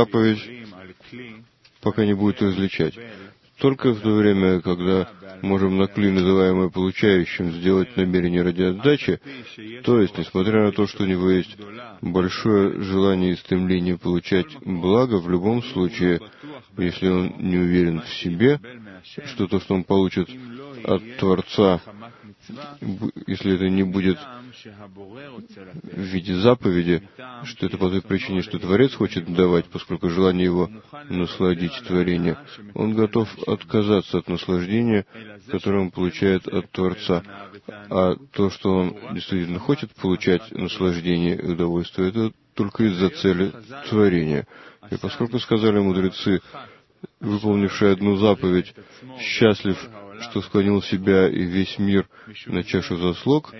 заповедь, пока не будет различать. Только в то время, когда можем на кли, называемое получающим, сделать намерение ради отдачи, то есть, несмотря на то, что у него есть большое желание и стремление получать благо, в любом случае, если он не уверен в себе, что то, что он получит от Творца, если это не будет в виде заповеди, что это по той причине, что Творец хочет давать, поскольку желание его насладить творение, он готов отказаться от наслаждения, которое он получает от Творца. А то, что он действительно хочет получать наслаждение и удовольствие, это только из-за цели творения. И поскольку сказали мудрецы, выполнивший одну заповедь, счастлив, что склонил себя и весь мир на чашу заслуг,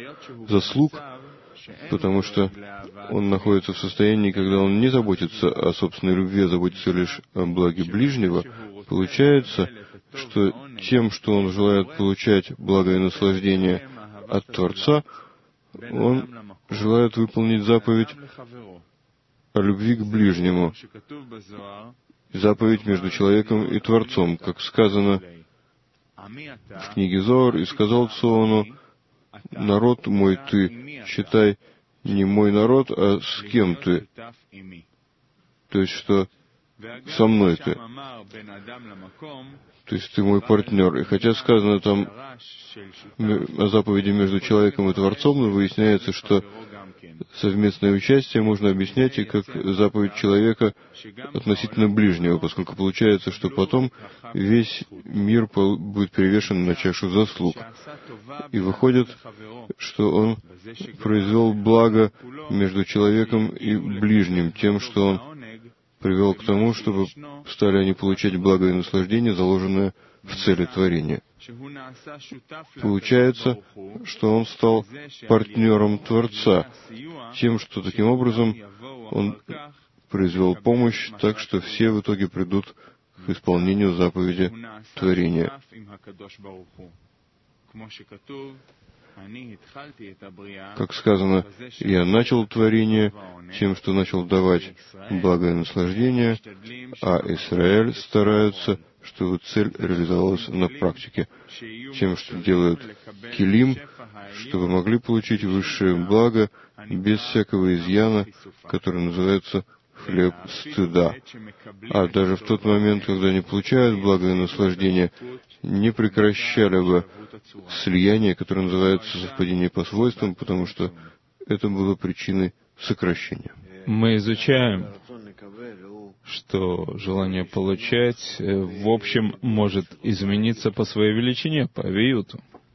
потому что он находится в состоянии, когда он не заботится о собственной любви, а заботится лишь о благе ближнего, получается, что тем, что он желает получать благо и наслаждение от Творца, он желает выполнить заповедь о любви к ближнему, заповедь между человеком и Творцом, как сказано в книге Зоар, «И сказал Цоону: народ мой ты, считай, не мой народ, а с кем ты?» То есть, что со мной ты. То есть, ты мой партнер. И хотя сказано там о заповеди между человеком и Творцом, но выясняется, что совместное участие можно объяснять и как заповедь человека относительно ближнего, поскольку получается, что потом весь мир будет перевешен на чашу заслуг. И выходит, что он произвел благо между человеком и ближним, тем, что он привел к тому, чтобы стали они получать благо и наслаждение, заложенное в цели творения. Получается, что он стал партнером Творца, тем, что таким образом он произвел помощь, так что все в итоге придут к исполнению заповеди творения. Как сказано, «Я начал творение тем, что начал давать благо и наслаждение, а Израиль старается, чтобы цель реализовалась на практике, тем, что делают килим, чтобы могли получить высшее благо без всякого изъяна, который называется хлеб стыда. А даже в тот момент, когда они получают благо и наслаждение, не прекращали бы слияние, которое называется совпадение по свойствам, потому что это было причиной сокращения. Мы изучаем, что желание получать, в общем, может измениться по своей величине, по авиюту.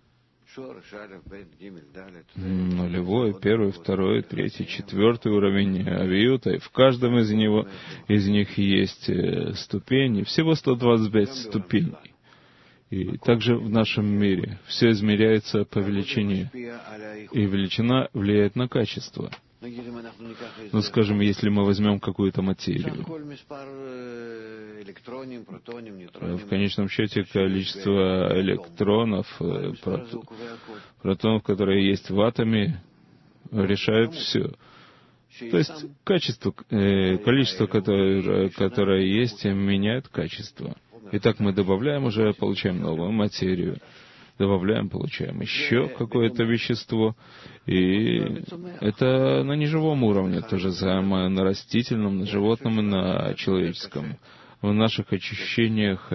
Нулевой, первый, второй, третий, четвертый уровень авиюта, и в каждом из них есть ступени, всего 125 ступеней. И также в нашем мире все измеряется по величине, и величина влияет на качество. Ну, скажем, если мы возьмем какую-то материю, в конечном счете количество электронов, протонов, которые есть в атоме, решает все. То есть количество, которое есть, меняет качество. Итак, мы добавляем уже, получаем новую материю, добавляем, получаем еще какое-то вещество, и это на неживом уровне, то же самое на растительном, на животном и на человеческом. В наших ощущениях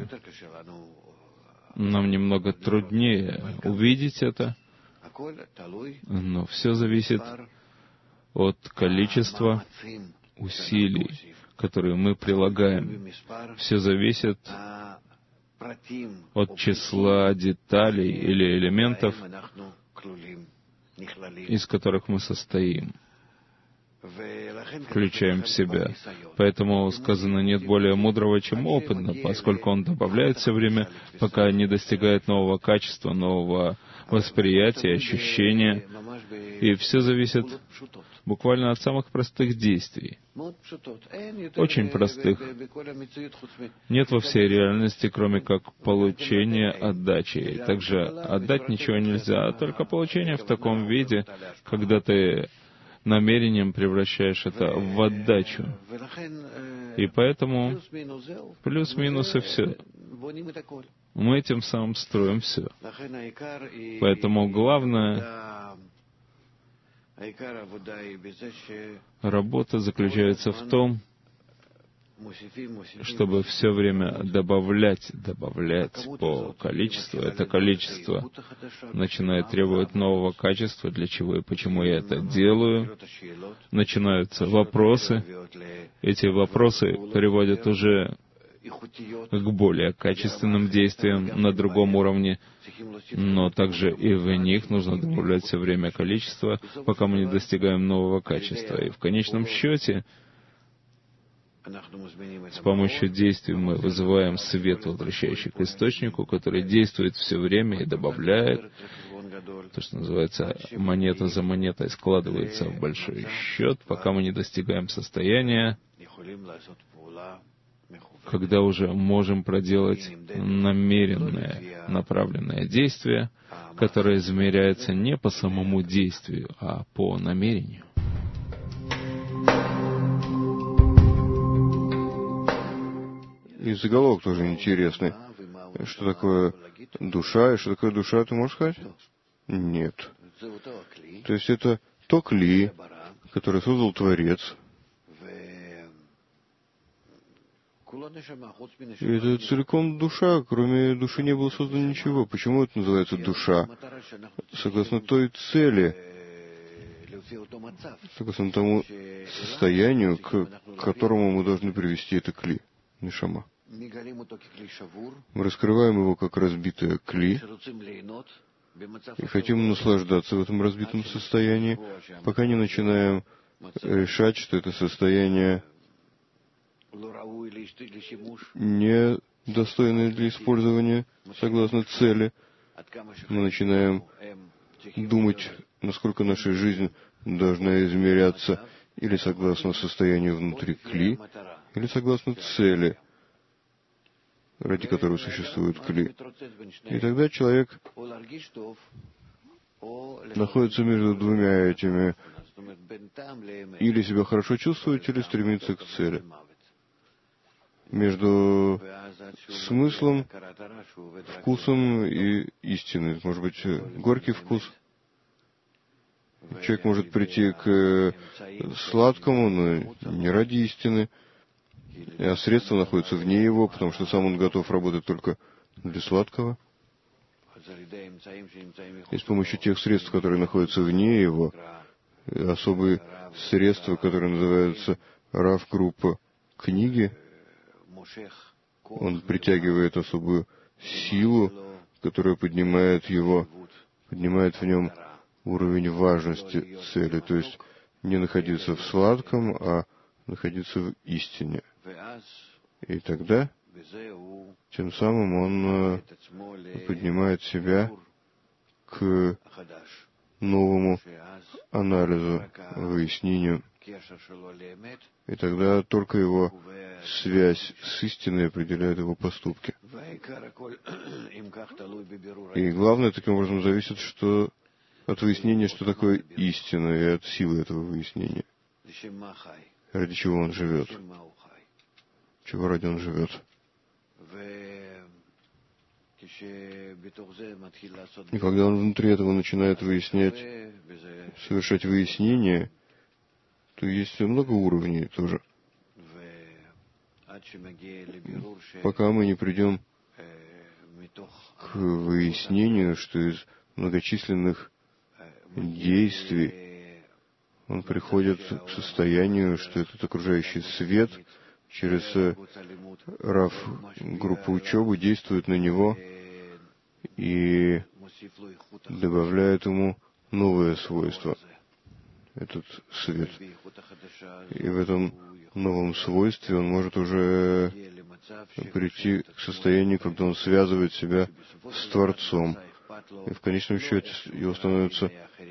нам немного труднее увидеть это, но все зависит от количества усилий, которые мы прилагаем. Все зависит от числа деталей или элементов, из которых мы состоим, включаем в себя. Поэтому сказано, нет более мудрого, чем опытного, поскольку он добавляет все время, пока не достигает нового качества, нового восприятия, ощущения. И все зависит буквально от самых простых действий. Очень простых. Нет во всей реальности, кроме как получения отдачи. И также отдать ничего нельзя, а только получение в таком виде, когда ты намерением превращаешь это в отдачу. И поэтому плюс-минус и все. Мы этим самым строим все. Поэтому главное, работа заключается в том, чтобы все время добавлять по количеству. Это количество начинает требовать нового качества, для чего и почему я это делаю. Начинаются вопросы. Эти вопросы приводят уже к более качественным действиям на другом уровне, но также и в них нужно добавлять все время количество, пока мы не достигаем нового качества. И в конечном счете, с помощью действий мы вызываем свет, возвращающий к источнику, который действует все время и добавляет. То, что называется, монета за монетой складывается в большой счет, пока мы не достигаем состояния, когда уже можем проделать намеренное, направленное действие, которое измеряется не по самому действию, а по намерению. И заголовок тоже интересный. Что такое душа, и что такое душа, ты можешь сказать? Нет. То есть это то кли, которое создал Творец. И это целиком душа, кроме души не было создано ничего. Почему это называется душа? Согласно той цели, согласно тому состоянию, к которому мы должны привести это кли, нишама. Мы раскрываем его как разбитое кли и хотим наслаждаться в этом разбитом состоянии, пока не начинаем решать, что это состояние не достойное для использования согласно цели. Мы начинаем думать, насколько наша жизнь должна измеряться или согласно состоянию внутри кли, или согласно цели, ради которой существует кли. И тогда человек находится между двумя этими, или себя хорошо чувствует, или стремится к цели. Между смыслом, вкусом и истиной. Может быть, горький вкус. Человек может прийти к сладкому, но не ради истины, а средства находятся вне его, потому что сам он готов работать только для сладкого. И с помощью тех средств, которые находятся вне его, особые средства, которые называются РАВ-группа книги, он притягивает особую силу, которая поднимает в нем уровень важности цели, то есть не находиться в сладком, а находиться в истине. И тогда, тем самым он поднимает себя к новому анализу, выяснению. И тогда только его связь с истиной определяет его поступки. И главное, таким образом, зависит от выяснения, что такое истина, и от силы этого выяснения. Ради чего он живет. Чего ради он живет. И когда он внутри этого начинает совершать выяснение, то есть много уровней тоже. Пока мы не придем к выяснению, что из многочисленных действий он приходит к состоянию, что этот окружающий свет через РАВ-группу учебы действует на него и добавляет ему новое свойство, этот свет. И в этом новом свойстве он может уже прийти к состоянию, когда он связывает себя с Творцом. И в конечном счете ему становится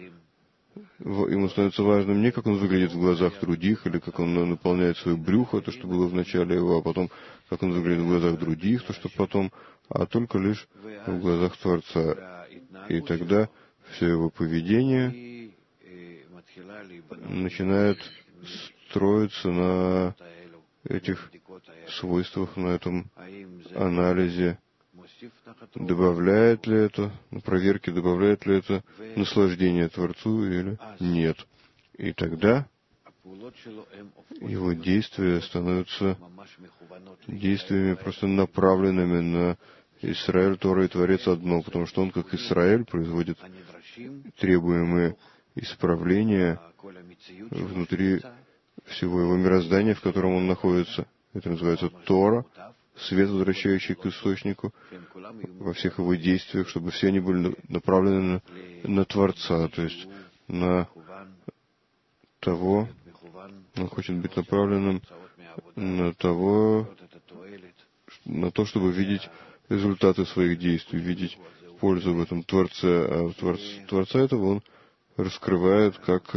важным не как он выглядит в глазах других, или как он наполняет свое брюхо, то, что было в начале его, а потом, как он выглядит в глазах других, то, что потом, а только лишь в глазах Творца. И тогда все его поведение начинает строиться на этих свойствах, на этом анализе. Добавляет ли это, на проверке добавляет ли это наслаждение Творцу или нет. И тогда его действия становятся действиями просто направленными на Исраэль, Тора и Творец одно, потому что он, как Исраэль, производит требуемые исправления внутри всего его мироздания, в котором он находится. Это называется Тора, свет, возвращающий к источнику, во всех его действиях, чтобы все они были направлены на Творца, то есть на того, он хочет быть направленным на то, чтобы видеть результаты своих действий, видеть пользу в этом Творце, а Творца этого он раскрывает как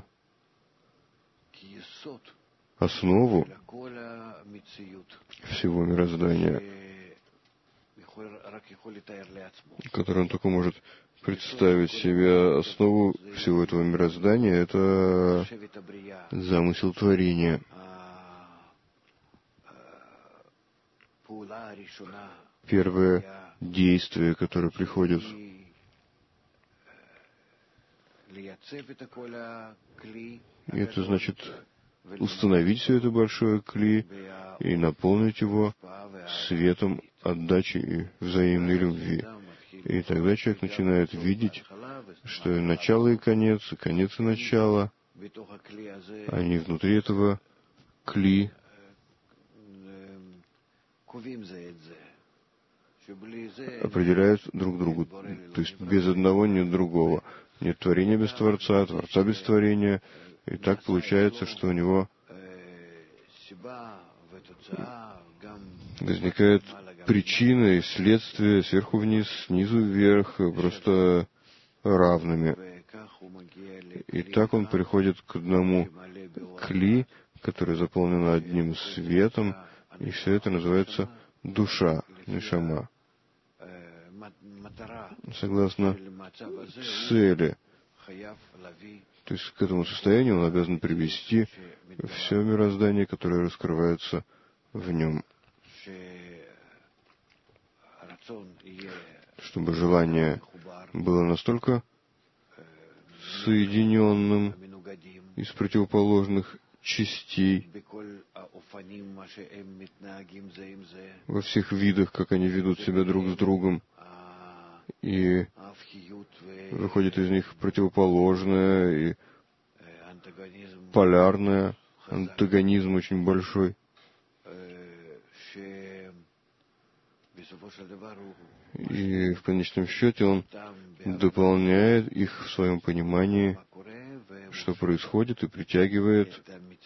основу всего мироздания, которую он только может представить себе. Основу всего этого мироздания — это замысел творения. Первое действие, которое приходит, это значит установить все это большое кли и наполнить его светом отдачи и взаимной любви. И тогда человек начинает видеть, что и начало, и конец и начало, они внутри этого кли определяют друг другу. То есть без одного нет другого. Нет творения без Творца, Творца без творения. И так получается, что у него возникает причина и следствие сверху вниз, снизу вверх, просто равными. И так он приходит к одному кли, который заполнен одним светом, и все это называется душа, нешама. Согласно цели, то есть к этому состоянию он обязан привести все мироздание, которое раскрывается в нем, чтобы желание было настолько соединенным из противоположных частей во всех видах, как они ведут себя друг с другом, и выходит из них противоположное и полярное, антагонизм очень большой. И в конечном счете он дополняет их в своем понимании, что происходит, и притягивает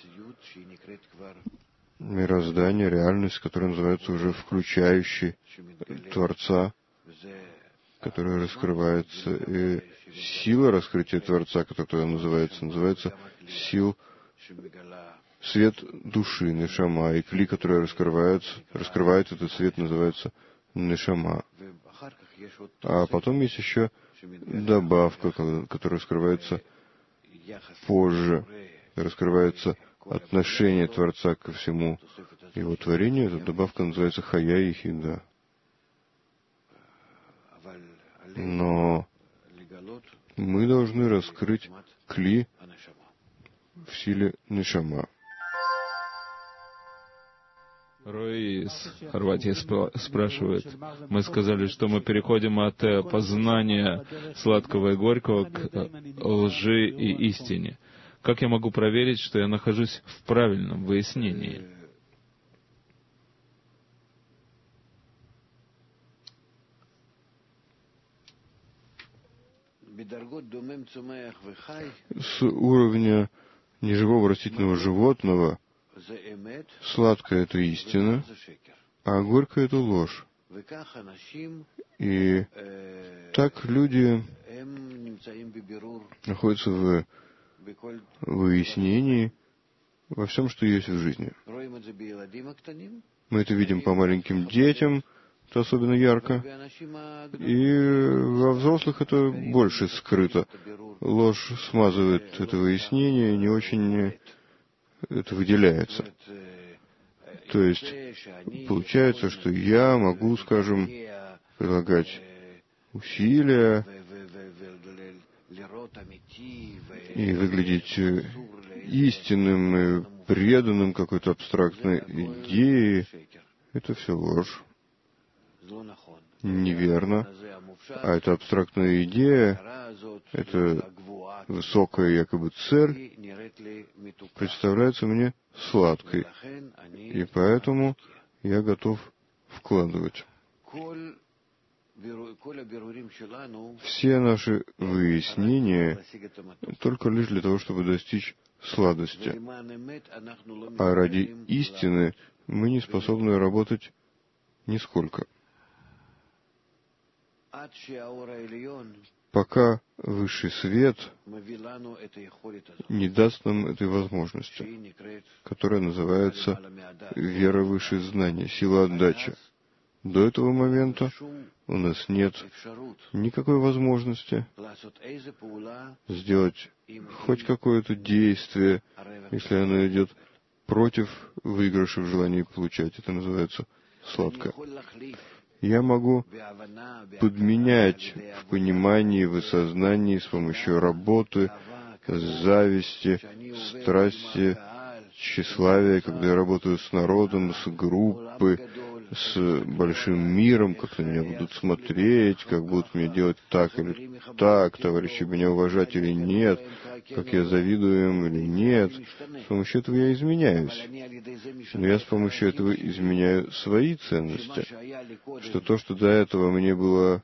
мироздание, реальность, которая называется уже включающей Творца, которая раскрывается. И сила раскрытия Творца, которая называется сил, свет души, нешама, и кли, который раскрывает этот свет, называется нешама. А потом есть еще добавка, которая раскрывается позже, раскрывается отношение Творца ко всему его творению. Эта добавка называется хая и хида. Но мы должны раскрыть кли в силе нешама. Рой из Хорватии спрашивает. Мы сказали, что мы переходим от познания сладкого и горького к лжи и истине. Как я могу проверить, что я нахожусь в правильном выяснении? С уровня неживого растительного животного сладкое — это истина, а горькое — это ложь. И так люди находятся в выяснении во всем, что есть в жизни. Мы это видим по маленьким детям, это особенно ярко. И во взрослых это больше скрыто. Ложь смазывает это выяснение, не очень это выделяется. То есть получается, что я могу, скажем, прилагать усилия и выглядеть истинным и преданным какой-то абстрактной идее. Это все ложь. Неверно. А эта абстрактная идея, эта высокая якобы цель, представляется мне сладкой. И поэтому я готов вкладывать. Все наши выяснения только лишь для того, чтобы достичь сладости. А ради истины мы не способны работать нисколько. Пока высший свет не даст нам этой возможности, которая называется вера выше знания, сила отдачи. До этого момента у нас нет никакой возможности сделать хоть какое-то действие, если оно идет против выигрыша в желании получать. Это называется сладко. Я могу подменять в понимании, в осознании с помощью работы, зависти, страсти, тщеславия, когда я работаю с народом, с группой, с большим миром, как на меня будут смотреть, как будут мне делать так или так, товарищи меня уважать или нет, как я завидую им или нет. С помощью этого я изменяюсь. Но я с помощью этого изменяю свои ценности, что то, что до этого мне было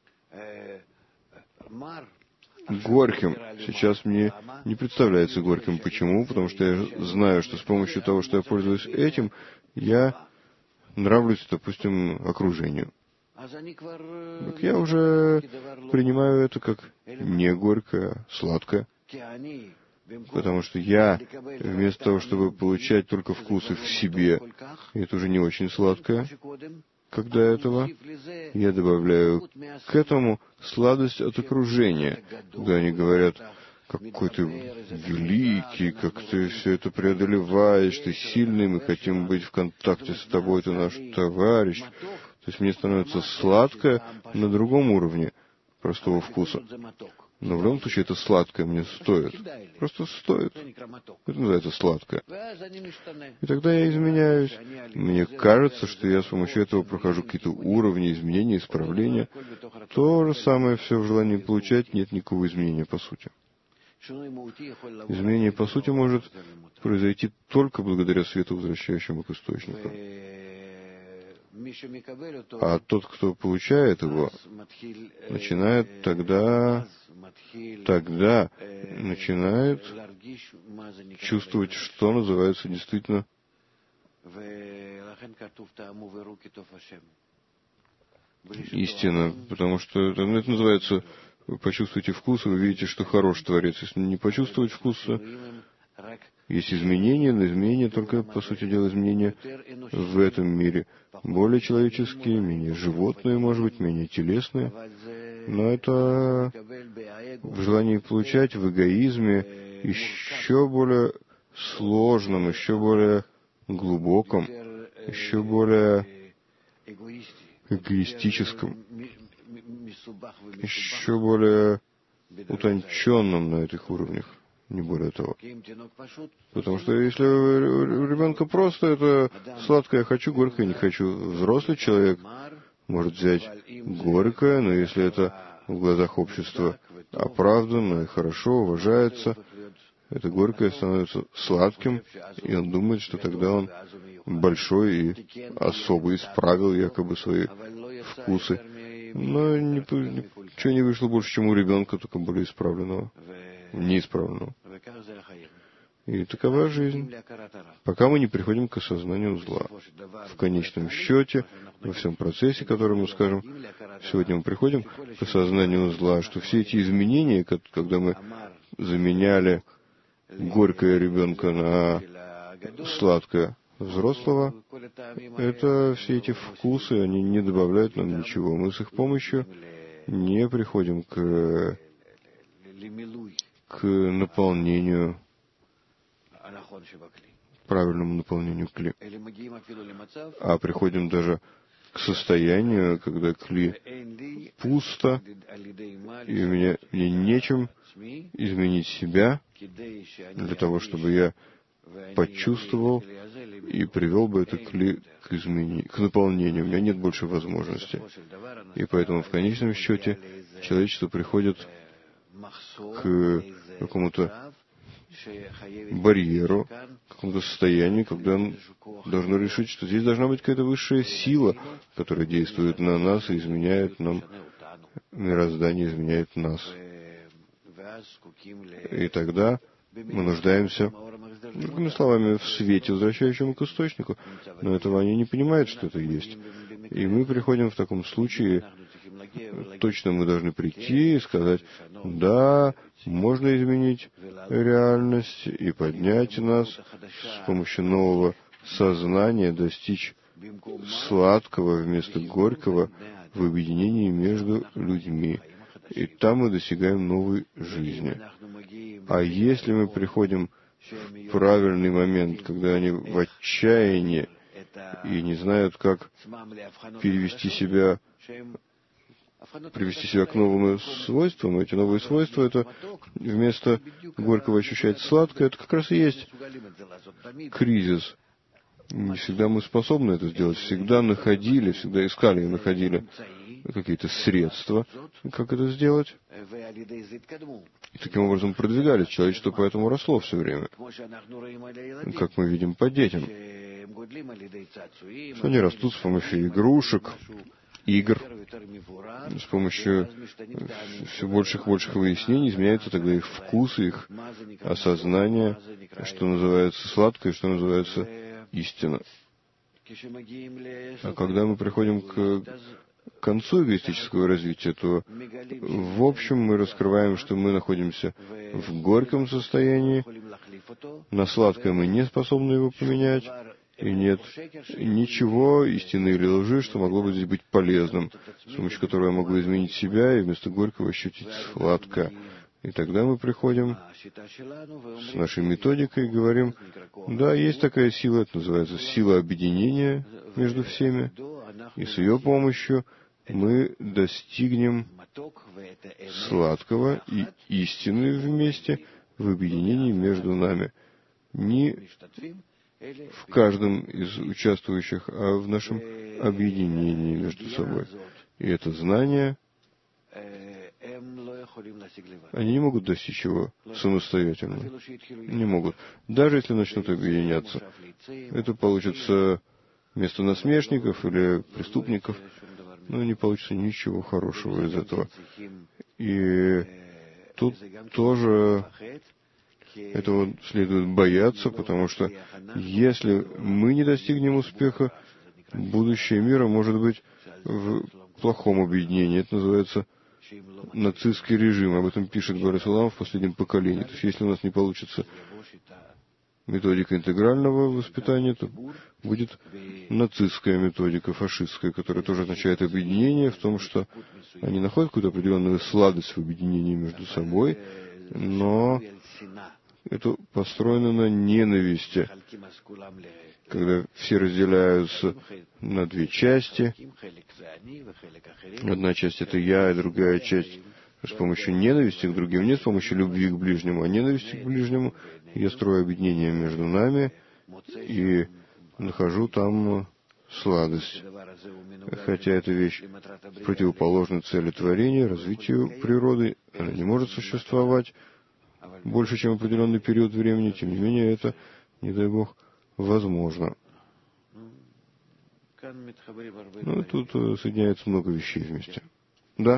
горьким, сейчас мне не представляется горьким. Почему? Потому что я знаю, что с помощью того, что я пользуюсь этим, я нравлюсь, допустим, окружению. Так я уже принимаю это как не горькое, а сладкое. Потому что я, вместо того, чтобы получать только вкусы в себе, и это уже не очень сладкое, как до этого, я добавляю к этому сладость от окружения, когда они говорят: какой ты великий, как ты все это преодолеваешь, ты сильный, мы хотим быть в контакте с тобой, ты наш товарищ. То есть мне становится сладко на другом уровне простого вкуса. Но в любом случае это сладкое мне стоит. Просто стоит. Это называется сладкое. И тогда я изменяюсь. Мне кажется, что я с помощью этого прохожу какие-то уровни изменения, исправления. То же самое все в желании получать, нет никакого изменения по сути. Изменение по сути может произойти только благодаря свету, возвращающему к источнику. А тот, кто получает его, начинает тогда начинает чувствовать, что называется действительно истина. Потому что это называется: вы почувствуете вкус, и вы видите, что хорош Творец. Если не почувствовать вкуса, есть изменения, но изменения только, по сути дела, изменения в этом мире. Более человеческие, менее животные, может быть, менее телесные. Но это в желании получать, в эгоизме, еще более сложном, еще более глубоком, еще более эгоистическом, еще более утонченном на этих уровнях. Не более того. Потому что если у ребенка просто это сладкое хочу, горькое не хочу. Взрослый человек может взять горькое, но если это в глазах общества оправданно и хорошо, уважается, это горькое становится сладким, и он думает, что тогда он большой и особо исправил якобы свои вкусы. Но ничего не вышло больше, чем у ребенка, только более исправленного. Неисправленного. И такова жизнь, пока мы не приходим к осознанию зла. В конечном счете, во всем процессе, который мы скажем, сегодня мы приходим к осознанию зла, что все эти изменения, когда мы заменяли горькое ребенка на сладкое, взрослого, это все эти вкусы, они не добавляют нам ничего. Мы с их помощью не приходим к наполнению, правильному наполнению кли, а приходим даже к состоянию, когда кли пусто, и мне нечем изменить себя для того, чтобы я почувствовал и привел бы это кли к наполнению. У меня нет больше возможности. И поэтому в конечном счете человечество приходит к какому-то барьеру, к какому-то состоянию, когда он должен решить, что здесь должна быть какая-то высшая сила, которая действует на нас и изменяет нам мироздание, изменяет нас. И тогда мы нуждаемся, другими словами, в свете, возвращающему к источнику. Но этого они не понимают, что это есть. И мы приходим в таком случае, точно мы должны прийти и сказать, да, можно изменить реальность и поднять нас с помощью нового сознания, достичь сладкого вместо горького в объединении между людьми. И там мы достигаем новой жизни. А если мы приходим в правильный момент, когда они в отчаянии и не знают, как привести себя к новым свойствам, эти новые свойства, это вместо горького ощущать сладкое, это как раз и есть кризис. Не всегда мы способны это сделать, всегда находили, всегда искали и находили какие-то средства, как это сделать. И таким образом продвигались. Человечество поэтому росло все время. Как мы видим по детям. Что они растут с помощью игрушек, игр, с помощью все больших и больших выяснений изменяются тогда их вкус, их осознание, что называется сладкое, что называется истина. А когда мы приходим к концу эгоистического развития, то в общем мы раскрываем, что мы находимся в горьком состоянии, на сладкое мы не способны его поменять, и нет ничего, истины или лжи, что могло бы здесь быть полезным, с помощью которого я могу изменить себя и вместо горького ощутить сладкое. И тогда мы приходим с нашей методикой и говорим, да, есть такая сила, это называется сила объединения между всеми, и с ее помощью мы достигнем сладкого и истины вместе в объединении между нами. Не в каждом из участвующих, а в нашем объединении между собой. И это знание, они не могут достичь его самостоятельно. Не могут. Даже если начнут объединяться. Это получится вместо насмешников или преступников, но не получится ничего хорошего из этого. И тут тоже этого следует бояться, потому что если мы не достигнем успеха, будущее мира может быть в плохом объединении. Это называется нацистский режим. Об этом пишет Борис Аламов в «Последнем поколении». То есть, если у нас не получится методика интегрального воспитания, то будет нацистская методика, фашистская, которая тоже означает объединение в том, что они находят какую-то определенную сладость в объединении между собой, но это построено на ненависти, когда все разделяются на две части. Одна часть — это я, и другая часть с помощью ненависти к другим, не с помощью любви к ближнему, а ненависти к ближнему. Я строю объединение между нами и нахожу там сладость. Хотя эта вещь противоположна цели творения, развитию природы, она не может существовать больше, чем определенный период времени, тем не менее это, не дай Бог, возможно. Ну, тут соединяется много вещей вместе. Да?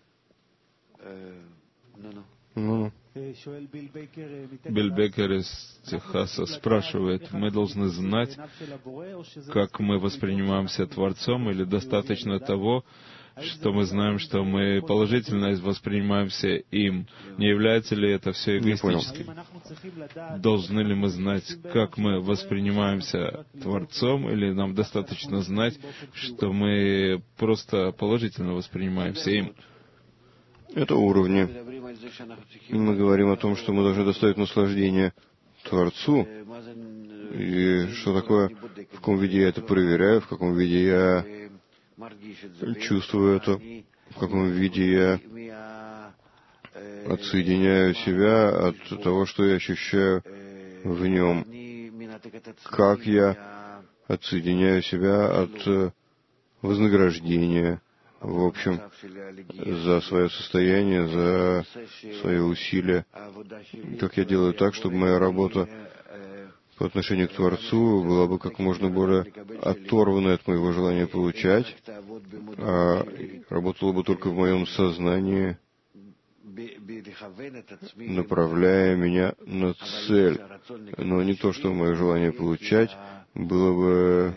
Ну. Билл Беккер из Техаса спрашивает, мы должны знать, как мы воспринимаемся Творцом, или достаточно того, что мы знаем, что мы положительно воспринимаемся им. Не является ли это все эгоистическим? Должны ли мы знать, как мы воспринимаемся Творцом, или нам достаточно знать, что мы просто положительно воспринимаемся им? Это уровни. Мы говорим о том, что мы должны доставить наслаждение Творцу. И что такое, в каком виде я это проверяю, в каком виде я чувствую это, в каком виде я отсоединяю себя от того, что я ощущаю в нем, как я отсоединяю себя от вознаграждения, в общем, за свое состояние, за свои усилия, как я делаю так, чтобы моя работа по отношению к Творцу была бы как можно более оторванной от моего желания получать, а работала бы только в моем сознании, направляя меня на цель, но не то, что мое желание получать было бы,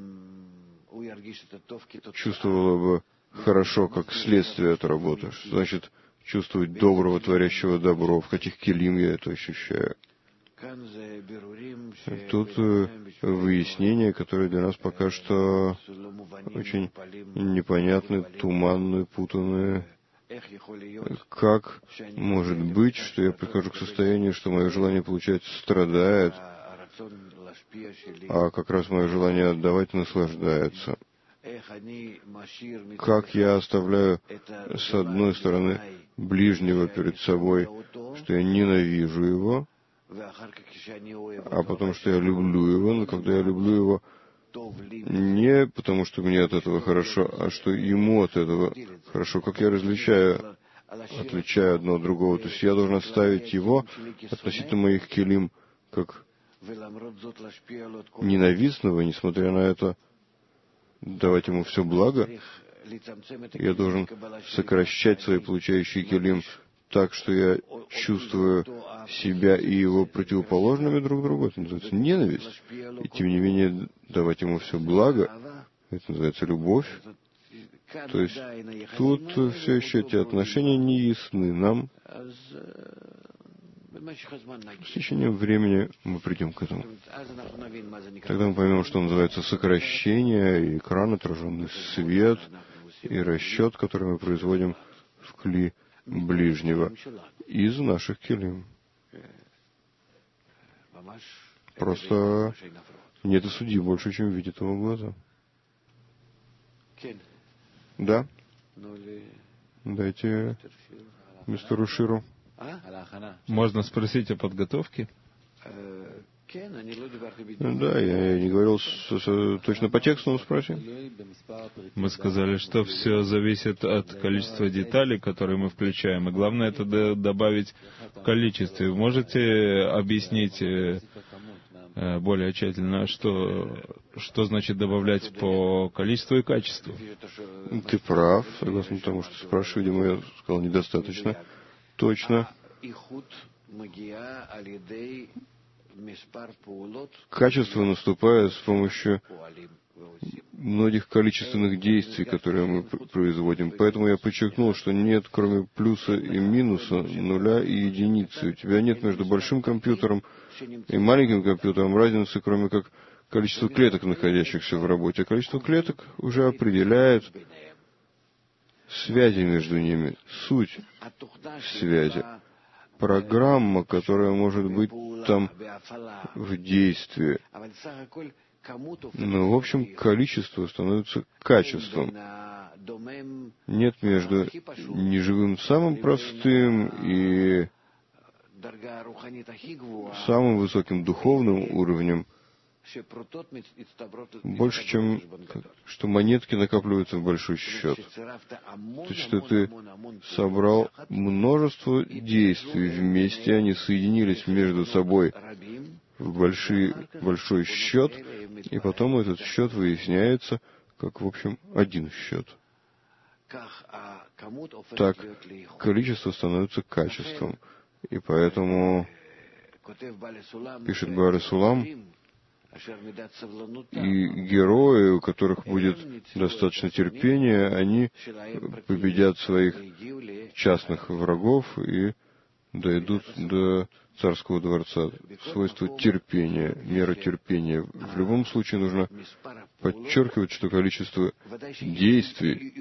чувствовало бы хорошо, как следствие от работы. Что значит чувствовать доброго, творящего добро? В каких келим я это ощущаю? Тут выяснения, которые для нас пока что очень непонятны, туманны, путанные. Как может быть, что я прихожу к состоянию, что мое желание получать страдает, а как раз мое желание отдавать наслаждается? Как я оставляю, с одной стороны, ближнего перед собой, что я ненавижу его, а потом, что я люблю его, но когда я люблю его не потому, что мне от этого хорошо, а что ему от этого хорошо, как я отличаю одно от другого. То есть я должен оставить его относительно моих келим как ненавистного, несмотря на это, давать ему все благо. Я должен сокращать свои получающие келим так, что я чувствую себя и его противоположными друг другу. Это называется ненависть. И тем не менее давать ему все благо. Это называется любовь. То есть тут все еще эти отношения не ясны нам. С течением времени мы придем к этому. Тогда мы поймем, что называется сокращение, и экран, отраженный свет, и расчет, который мы производим в кли ближнего из наших келим. Просто нет и судьи больше, чем видит его глаза. Да? Дайте мистеру Ширу. Можно спросить о подготовке? Да, я не говорил точно по тексту, но спроси. Мы сказали, что все зависит от количества деталей, которые мы включаем. И главное это добавить в количестве. Вы можете объяснить более тщательно, что значит добавлять по количеству и качеству? Ты прав, согласно тому, что спрашиваю, видимо, я сказал недостаточно точно. Качество наступает с помощью многих количественных действий, которые мы производим. Поэтому я подчеркнул, что нет, кроме плюса и минуса, нуля и единицы. У тебя нет между большим компьютером и маленьким компьютером разницы, кроме как количество клеток, находящихся в работе. А количество клеток уже определяет связи между ними, суть связи. Программа, которая может быть там в действии. Но, в общем, количество становится качеством. Нет между неживым самым простым и самым высоким духовным уровнем больше, чем что монетки накапливаются в большой счет. То есть, что ты собрал множество действий вместе, они соединились между собой в большой счет, и потом этот счет выясняется как, в общем, один счет. Так, количество становится качеством. И поэтому, пишет Бааль Сулам, И герои, у которых будет достаточно терпения, они победят своих частных врагов и дойдут до царского дворца. Свойство терпения, мера терпения. В любом случае нужно подчеркивать, что количество действий,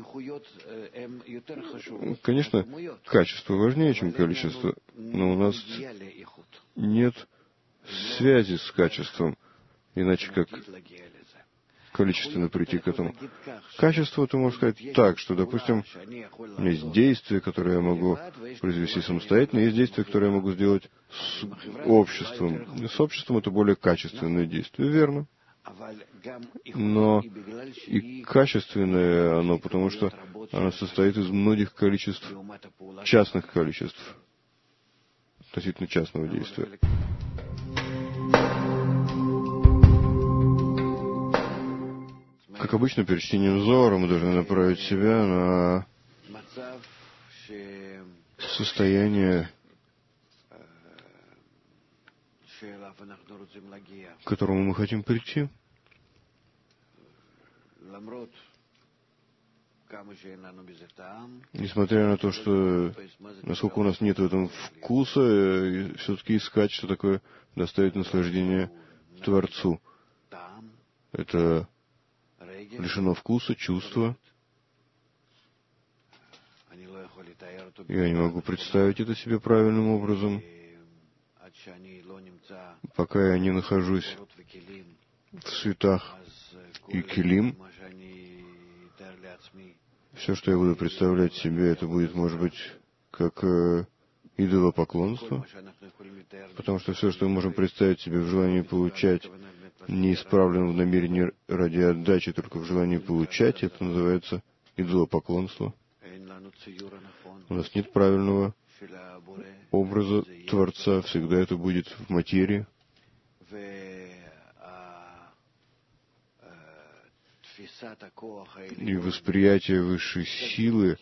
конечно, качество важнее, чем количество, но у нас нет связи с качеством, иначе как количественно прийти к этому. Качество ты можешь сказать так, что, допустим, у меня есть действия, которые я могу произвести самостоятельно, есть действия, которые я могу сделать с обществом. И с обществом это более качественное действие, верно? Но и качественное оно, потому что оно состоит из многих количеств, частных количеств, относительно частного действия. Как обычно, перед чтением Зоара мы должны направить себя на состояние, к которому мы хотим прийти. Несмотря на то, что насколько у нас нет в этом вкуса, все-таки искать, что такое доставить наслаждение Творцу. Это лишено вкуса, чувства. Я не могу представить это себе правильным образом, пока я не нахожусь в светах и килим. Все, что я буду представлять себе, это будет, может быть, как идолопоклонство, потому что все, что мы можем представить себе в желании получать, не исправлено в намерении ради отдачи, только в желании получать, это называется идолопоклонство. У нас нет правильного образа Творца, всегда это будет в материи. И восприятие высшей силы,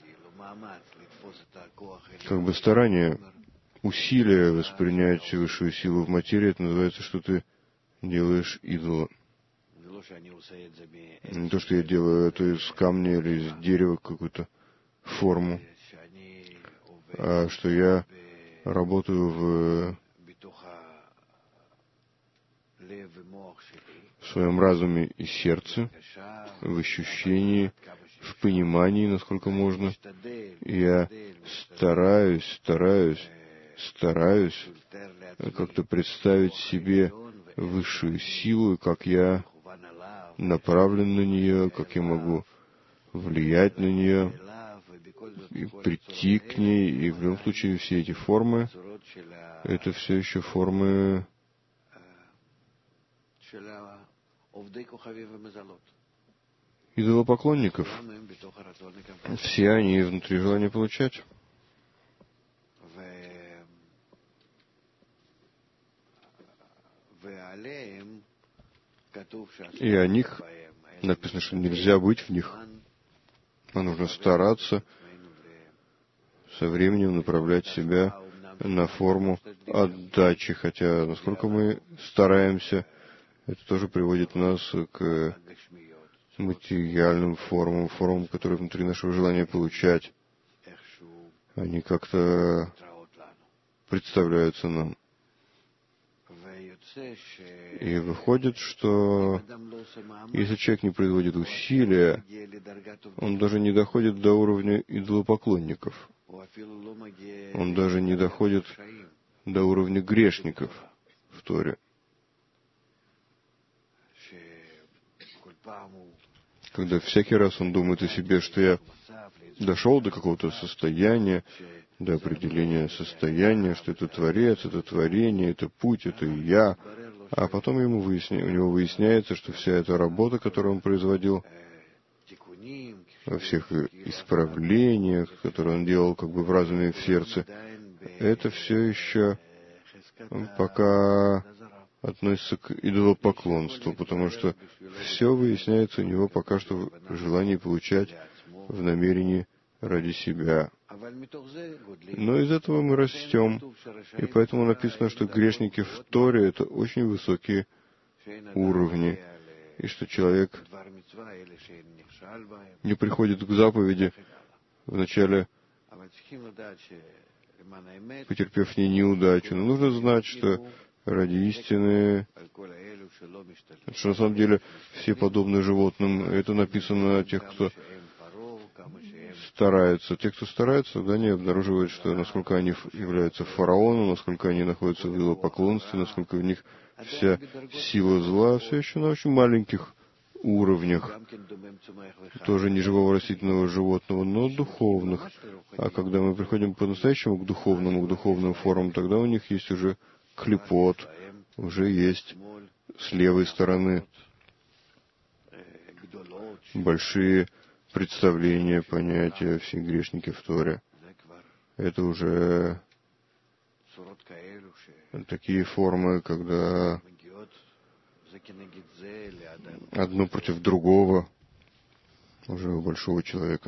как бы старание, усилие воспринять высшую силу в материи, это называется, что ты делаешь идола. Не то, что я делаю это из камня или из дерева какую-то форму, а что я работаю в своем разуме и сердце, в ощущении, в понимании, насколько можно. Я стараюсь как-то представить себе высшую силу, как я направлен на нее, как я могу влиять на нее, и прийти к ней. И в любом случае все эти формы, это все еще формы идолопоклонников. Все они внутри желания получать. И о них написано, что нельзя быть в них, а нужно стараться со временем направлять себя на форму отдачи, хотя насколько мы стараемся, это тоже приводит нас к материальным формам, которые внутри нашего желания получать. Они как-то представляются нам. И выходит, что если человек не производит усилия, он даже не доходит до уровня идолопоклонников. Он даже не доходит до уровня грешников в Торе. Когда всякий раз он думает о себе, что я дошел до какого-то состояния, до определения состояния, что это Творец, это творение, это путь, это я. А потом у него выясняется, что вся эта работа, которую он производил, во всех исправлениях, которые он делал как бы в разуме и в сердце, это все еще пока относится к идолопоклонству, потому что все выясняется у него пока что в желании получать, в намерении ради себя. Но из этого мы растем, и поэтому написано, что грешники в Торе — это очень высокие уровни, и что человек не приходит к заповеди вначале, потерпев в ней неудачу. Но нужно знать, что ради истины, что на самом деле все подобны животным. Это написано о тех, кто старается. Те, кто старается, тогда они обнаруживают, что насколько они являются фараоном, насколько они находятся в идолопоклонстве, насколько в них вся сила зла все еще на очень маленьких уровнях, тоже не живого растительного животного, но духовных. А когда мы приходим по-настоящему к духовным формам, тогда у них есть уже клипот, уже есть с левой стороны большие представления, понятия, все грешники в Торе. Это уже такие формы, когда одно против другого уже у большого человека.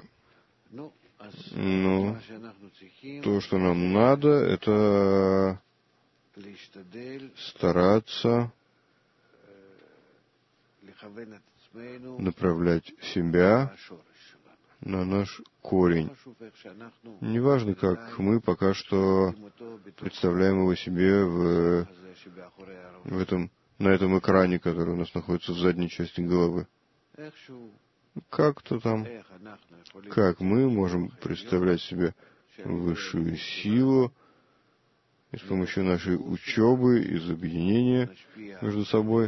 Но то, что нам надо, это стараться направлять себя на наш корень. Неважно, как мы пока что представляем его себе на этом экране, который у нас находится в задней части головы. Как-то там, как мы можем представлять себе высшую силу, и с помощью нашей учебы, из объединения между собой,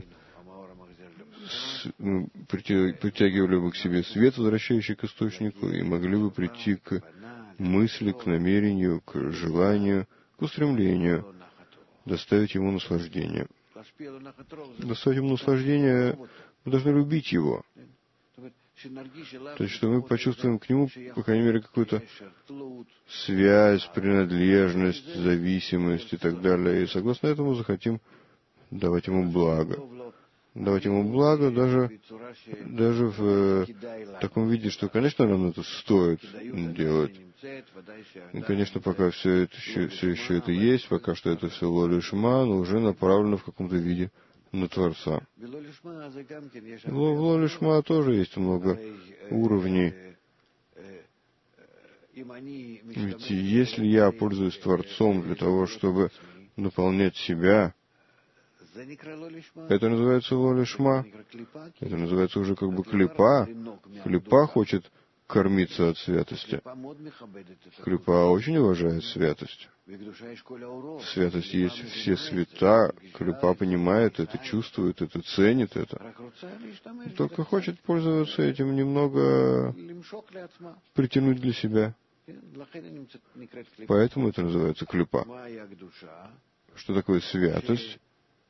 притягивали бы к себе свет, возвращающий к источнику, и могли бы прийти к мысли, к намерению, к желанию, к устремлению, доставить ему наслаждение. Доставить ему наслаждение, мы должны любить его. То есть, что мы почувствуем к нему, по крайней мере, какую-то связь, принадлежность, зависимость и так далее. И согласно этому захотим давать ему благо. Давать ему благо даже в таком виде, что, конечно, нам это стоит делать. И, конечно, пока все еще это есть, пока что это все ло-лишма, но уже направлено в каком-то виде на Творца. В ло-лишма тоже есть много уровней. Ведь если я пользуюсь Творцом для того, чтобы наполнять себя, это называется ло-лишма. Это называется уже как бы клипа. Клипа хочет кормиться от святости. Клипа очень уважает святость. В святости есть все света. Клипа понимает это, чувствует это, ценит это. Только хочет пользоваться этим немного, притянуть для себя. Поэтому это называется клипа. Что такое святость?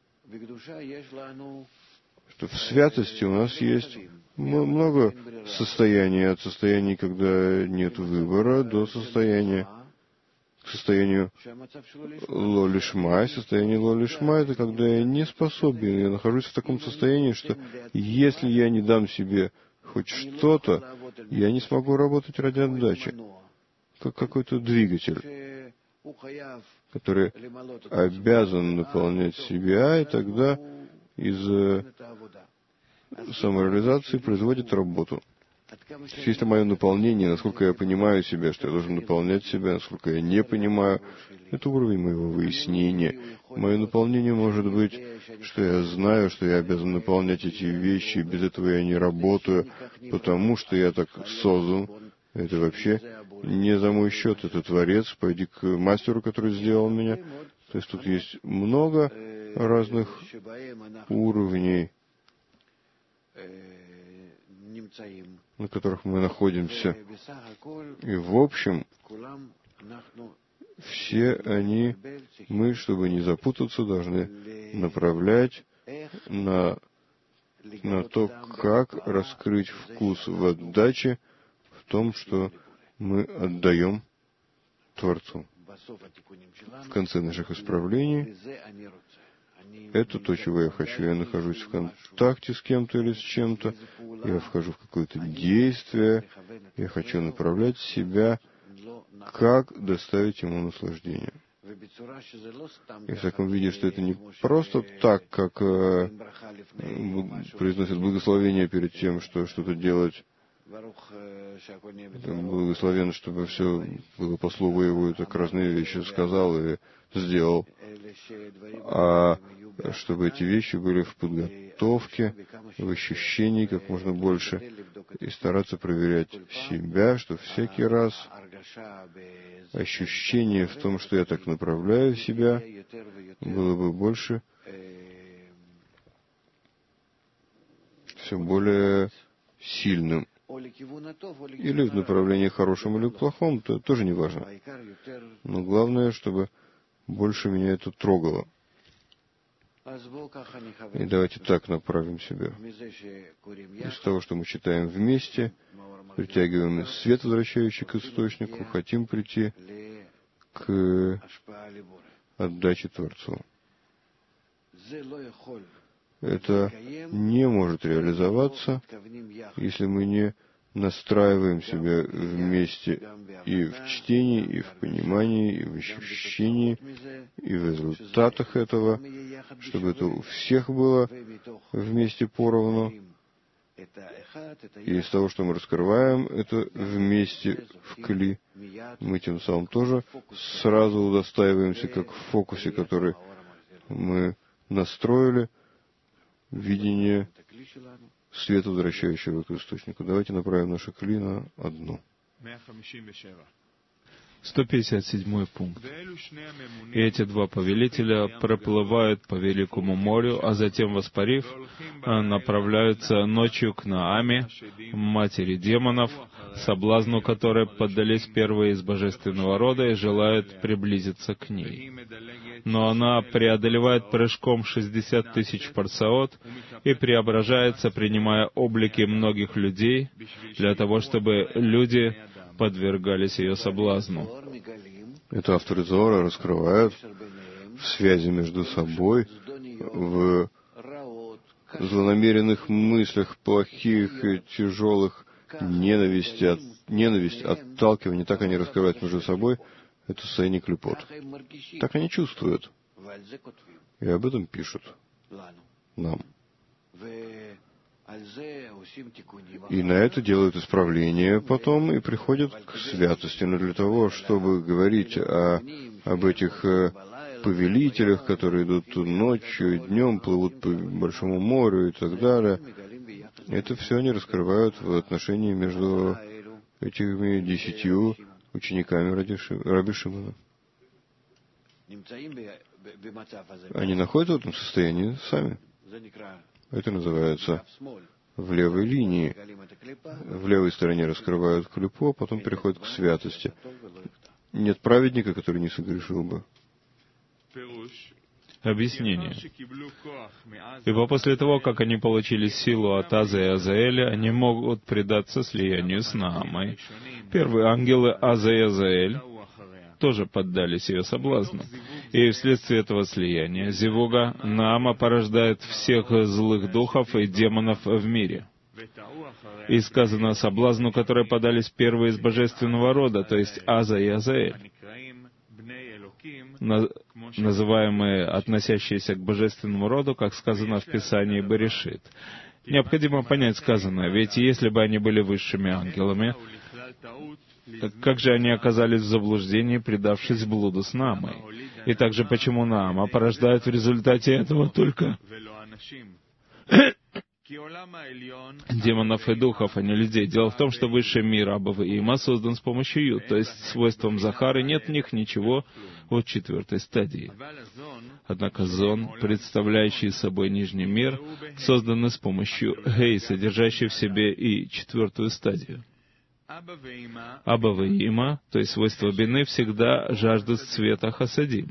Что в святости у нас есть много состояний, от состояний, когда нет выбора, до состояния, к состоянию ло-лишма. И состояние ло-лишма — это когда я не способен, я нахожусь в таком состоянии, что если я не дам себе хоть что-то, я не смогу работать ради отдачи, как какой-то двигатель, который обязан наполнять себя, и тогда из самореализации производит работу. Если мое наполнение, насколько я понимаю себя, что я должен наполнять себя, насколько я не понимаю, это уровень моего выяснения. Мое наполнение может быть, что я знаю, что я обязан наполнять эти вещи, и без этого я не работаю, потому что я так создан. Это вообще не за мой счет, это Творец, пойди к мастеру, который сделал меня. То есть тут есть много разных уровней, на которых мы находимся. И в общем, все они, мы, чтобы не запутаться, должны направлять на то, как раскрыть вкус в отдаче, в том, что мы отдаем Творцу. В конце наших исправлений это то, чего я хочу. Я нахожусь в контакте с кем-то или с чем-то, я вхожу в какое-то действие, я хочу направлять себя, как доставить ему наслаждение. И в таком виде, что это не просто так, как произносят благословение перед тем, что что-то делать. Благословен, чтобы все было по слову его, и так разные вещи сказал и сделал. А чтобы эти вещи были в подготовке, в ощущении как можно больше, и стараться проверять себя, что всякий раз ощущение в том, что я так направляю себя, было бы больше, все более сильным. Или в направлении хорошем или плохом, то тоже не важно. Но главное, чтобы больше меня это трогало. И давайте так направим себя. Из того, что мы читаем вместе, притягиваем свет, возвращающий к источнику, хотим прийти к отдаче Творцу. Это не может реализоваться, если мы не настраиваем себя вместе и в чтении, и в понимании, и в ощущении, и в результатах этого, чтобы это у всех было вместе поровну. И из того, что мы раскрываем это вместе в кли, мы тем самым тоже сразу удостаиваемся, как в фокусе, который мы настроили, видение света, возвращающего к источнику. Давайте направим наши кли на одну. 157 пункт. И эти два повелителя проплывают по Великому морю, а затем, воспарив, направляются ночью к Нааме, матери демонов, соблазну которой поддались первые из божественного рода и желают приблизиться к ней. Но она преодолевает прыжком 60 тысяч парсаот и преображается, принимая облики многих людей, для того, чтобы люди подвергались ее соблазну. Это авторы Зоара раскрывают в связи между собой, в злонамеренных мыслях, плохих и тяжелых, ненависть, отталкивание, так они раскрывают между собой это состояние клипот. Так они чувствуют. И об этом пишут нам. И на это делают исправления потом и приходят к святости. Но для того, чтобы говорить об этих повелителях, которые идут ночью и днем, плывут по Большому морю и так далее, это все они раскрывают в отношении между этими 10 учениками Раби Шимона. Они находятся в этом состоянии сами. Это называется в левой линии. В левой стороне раскрывают клипу, а потом переходят к святости. Нет праведника, который не согрешил бы. Объяснение. Ибо после того, как они получили силу от Аза и Азаэля, они могут предаться слиянию с Наамой. Первые ангелы Аза и Азаэль тоже поддались ее соблазну. И вследствие этого слияния Зивуга Наама порождает всех злых духов и демонов в мире. И сказано соблазну, которые подались первые из божественного рода, то есть Аза и Азаэль, называемые относящиеся к божественному роду, как сказано в Писании Берешит. Необходимо понять сказанное, ведь если бы они были высшими ангелами, как же они оказались в заблуждении, предавшись блуду с Наамой? И также почему Наама порождает в результате этого только демонов и духов, а не людей? Дело в том, что высший мир Абба Има создан с помощью Юд, то есть свойством Захары нет в них ничего от 4-й стадии. Однако Зон, представляющий собой нижний мир, создан с помощью Гей, содержащий в себе и 4-ю стадию. Абба Има, то есть свойство Бины, всегда жаждут света Хасадим.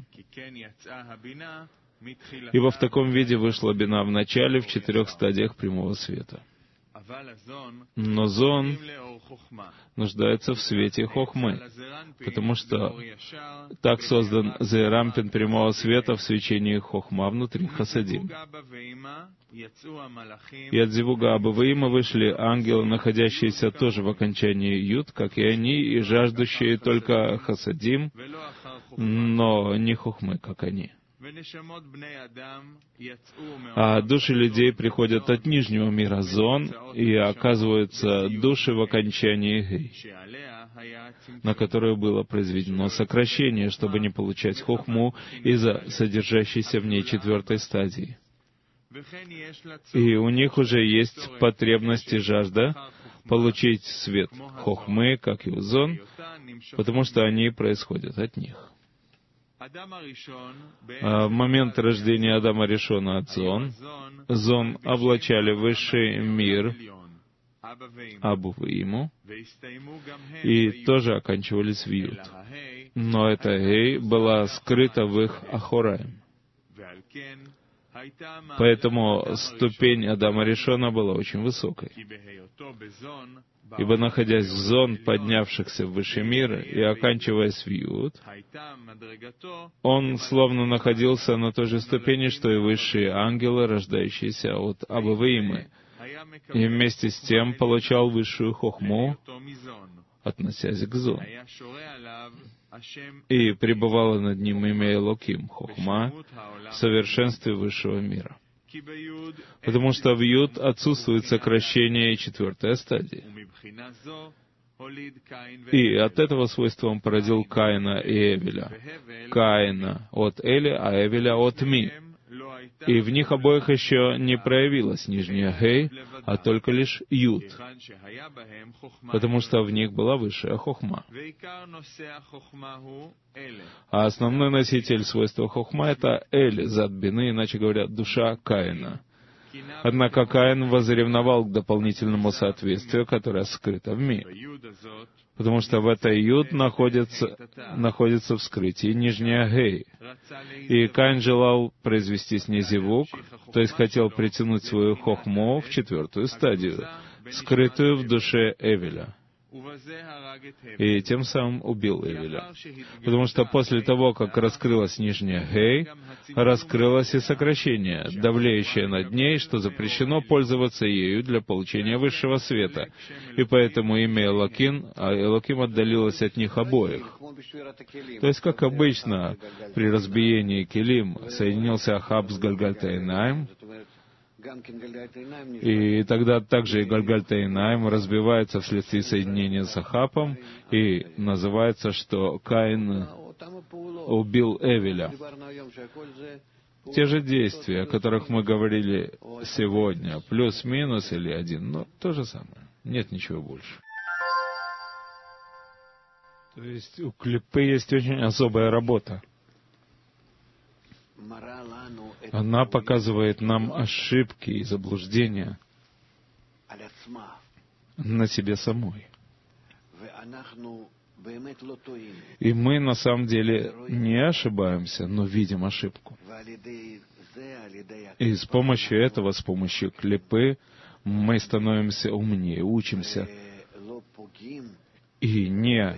Ибо в таком виде вышла Бина в начале, в 4 стадиях прямого света. Но Зон нуждается в свете Хохмы, потому что так создан Зерампин прямого света в свечении Хохма внутри Хасадим. И от Зивуга Абба Има вышли ангелы, находящиеся тоже в окончании Юд, как и они, и жаждущие только Хасадим, но не хохмы, как они. А души людей приходят от нижнего мира зон, и оказываются души в окончании гей, на которые было произведено сокращение, чтобы не получать хохму из-за содержащейся в ней четвертой стадии. И у них уже есть потребность и жажда получить свет хохмы, как и у зон, потому что они происходят от них. В момент рождения Адама Ришона от зон облачали высший мир Абу Ваиму и тоже оканчивались в Юд. Но эта гей была скрыта в их Ахораим. Поэтому ступень Адама Ришона была очень высокой. Ибо, находясь в зон, поднявшихся в высший мир и оканчиваясь в Юд, он словно находился на той же ступени, что и высшие ангелы, рождающиеся от Абу Ваимы, и вместе с тем получал высшую хохму, относясь к зон. И пребывало над ним имя Элоким, хохма, в совершенстве высшего мира. Потому что в Юд отсутствует сокращение и четвертая стадия. И от этого свойства он породил Каина и Эвеля. Каина от Эли, а Эвеля от Ми. И в них обоих еще не проявилась нижняя Гей, а только лишь Юд, потому что в них была высшая хохма. А основной носитель свойства хохма — это Эль, зад бины, иначе говоря, душа Каина. Однако Каин возревновал к дополнительному соответствию, которое скрыто в Ми, потому что в этой Юд находится в скрытии нижняя Гей. И Каин желал произвести с ней зевук, то есть хотел притянуть свою хохму в четвертую стадию, скрытую в душе Эвеля. И тем самым убил Эвеля. Потому что после того, как раскрылась нижняя Гей, раскрылось и сокращение, давлеющее над ней, что запрещено пользоваться ею для получения высшего света. И поэтому имя Элоким, а Элоким отдалилось от них обоих. То есть, как обычно, при разбиении Келим соединился Ахаб с Гальгальт-Эйнаим, и тогда также и Гальгальт-Эйнаим разбивается вследствие соединения с Ахапом, и называется, что Каин убил Эвеля. Те же действия, о которых мы говорили сегодня, плюс-минус или один, но то же самое. Нет ничего больше. То есть у клипы есть очень особая работа. Она показывает нам ошибки и заблуждения на себе самой. И мы на самом деле не ошибаемся, но видим ошибку. И с помощью этого, с помощью клипы, мы становимся умнее, учимся. И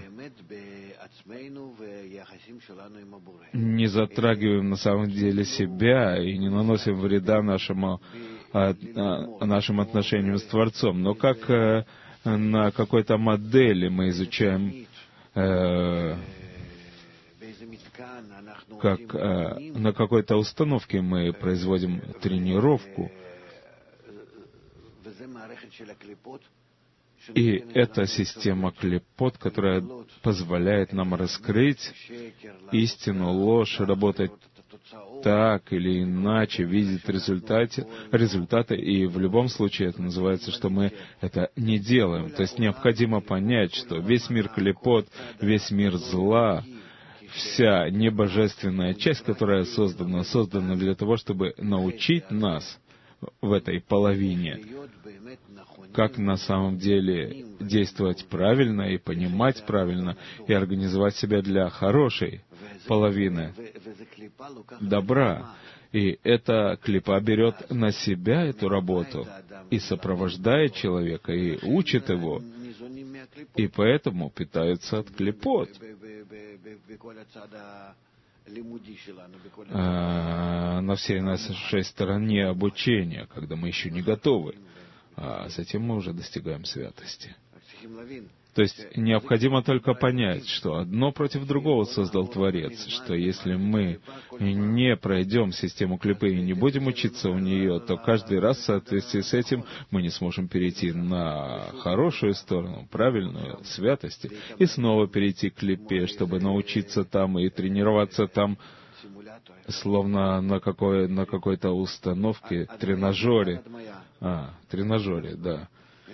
не затрагиваем на самом деле себя и не наносим вреда нашим отношениям с Творцом. Но как на какой-то модели мы изучаем, как на какой-то установке мы производим тренировку, и это система клипот, которая позволяет нам раскрыть истину, ложь, работать так или иначе, видеть результаты, и в любом случае это называется, что мы это не делаем. То есть необходимо понять, что весь мир клипот, весь мир зла, вся небожественная часть, которая создана для того, чтобы научить нас в этой половине, как на самом деле действовать правильно и понимать правильно, и организовать себя для хорошей половины добра. И эта клипа берет на себя эту работу и сопровождает человека, и учит его, и поэтому питаются от клипот. На всей нашей стороне обучения, когда мы еще не готовы, а затем мы уже достигаем святости. То есть необходимо только понять, что одно против другого создал Творец, что если мы не пройдем систему клипы и не будем учиться у нее, то каждый раз в соответствии с этим мы не сможем перейти на хорошую сторону, правильную, святости, и снова перейти к клипе, чтобы научиться там и тренироваться там, словно на какой-то установке, тренажере. Тренажере, да.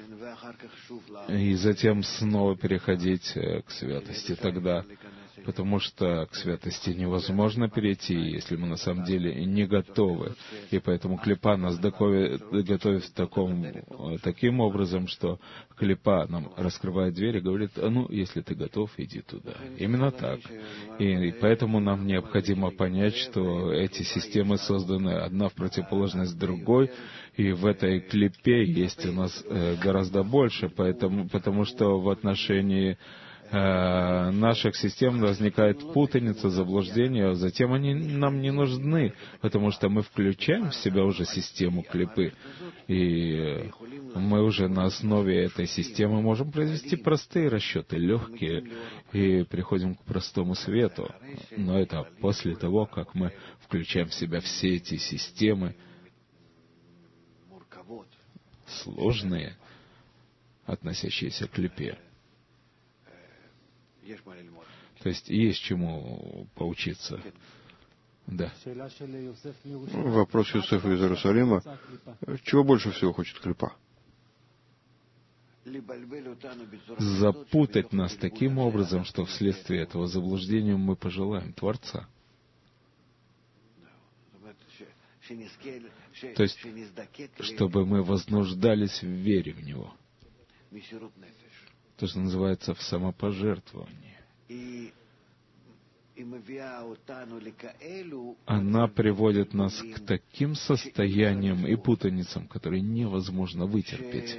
И затем снова переходить к святости тогда, потому что к святости невозможно перейти, если мы на самом деле не готовы. И поэтому клипа нас готовит таким образом, что клипа нам раскрывает дверь и говорит: если ты готов, иди туда. Именно так. И поэтому нам необходимо понять, что эти системы созданы одна в противоположность другой, и в этой клипе есть у нас гораздо больше, потому что в отношении наших систем возникает путаница, заблуждение, а затем они нам не нужны, потому что мы включаем в себя уже систему клипы, и мы уже на основе этой системы можем произвести простые расчеты, легкие, и приходим к простому свету. Но это после того, как мы включаем в себя все эти системы, сложные, относящиеся к клипе. То есть есть чему поучиться. Да. Вопрос Юсефа из Иерусалима. Чего больше всего хочет клипа? Запутать нас таким образом, что вследствие этого заблуждения мы пожелаем Творца. То есть, чтобы мы вознуждались в вере в Него. То, что называется в самопожертвовании. Она приводит нас к таким состояниям и путаницам, которые невозможно вытерпеть.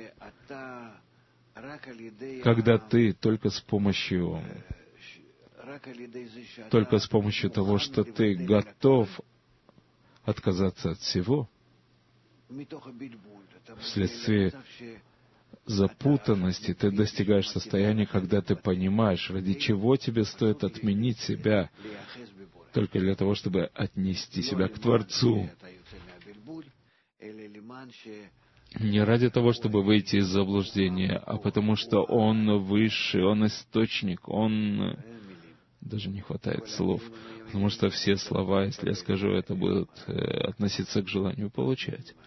Когда ты только с помощью того, что ты готов отказаться от всего, вследствие запутанности ты достигаешь состояния, когда ты понимаешь, ради чего тебе стоит отменить себя, только для того, чтобы отнести себя к Творцу. Не ради того, чтобы выйти из заблуждения, а потому что Он высший, Он источник, Он... Даже не хватает слов, потому что все слова, если я скажу это, будут относиться к желанию получать.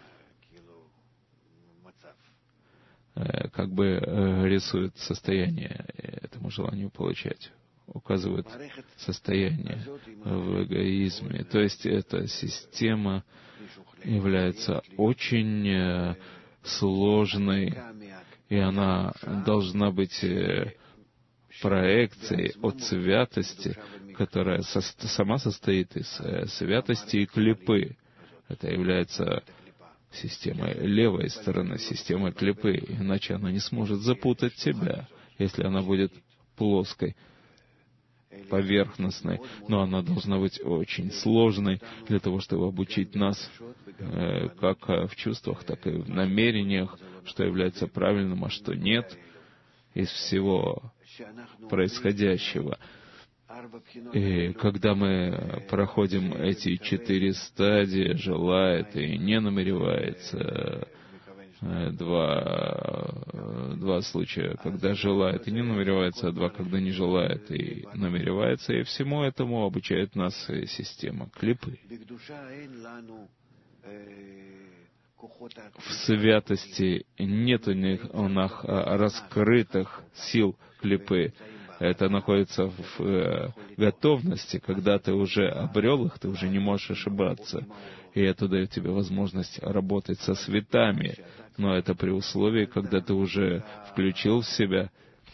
Как бы рисует состояние этому желанию получать, указывает состояние в эгоизме. То есть эта система является очень сложной, и она должна быть проекцией от святости, которая сама состоит из святости и клипы. Это является системой левой стороны, системой клипы, иначе она не сможет запутать тебя, если она будет плоской, поверхностной, но она должна быть очень сложной для того, чтобы обучить нас как в чувствах, так и в намерениях, что является правильным, а что нет, из всего происходящего. И когда мы проходим эти 4 стадии, желает и не намеревается, два случая, когда желает и не намеревается, а 2, когда не желает и намеревается, и всему этому обучает нас система клипы. В святости нет у нас раскрытых сил клипы. Это находится в готовности, когда ты уже обрел их, ты уже не можешь ошибаться. И это дает тебе возможность работать со светами. Но это при условии, когда ты уже включил в себя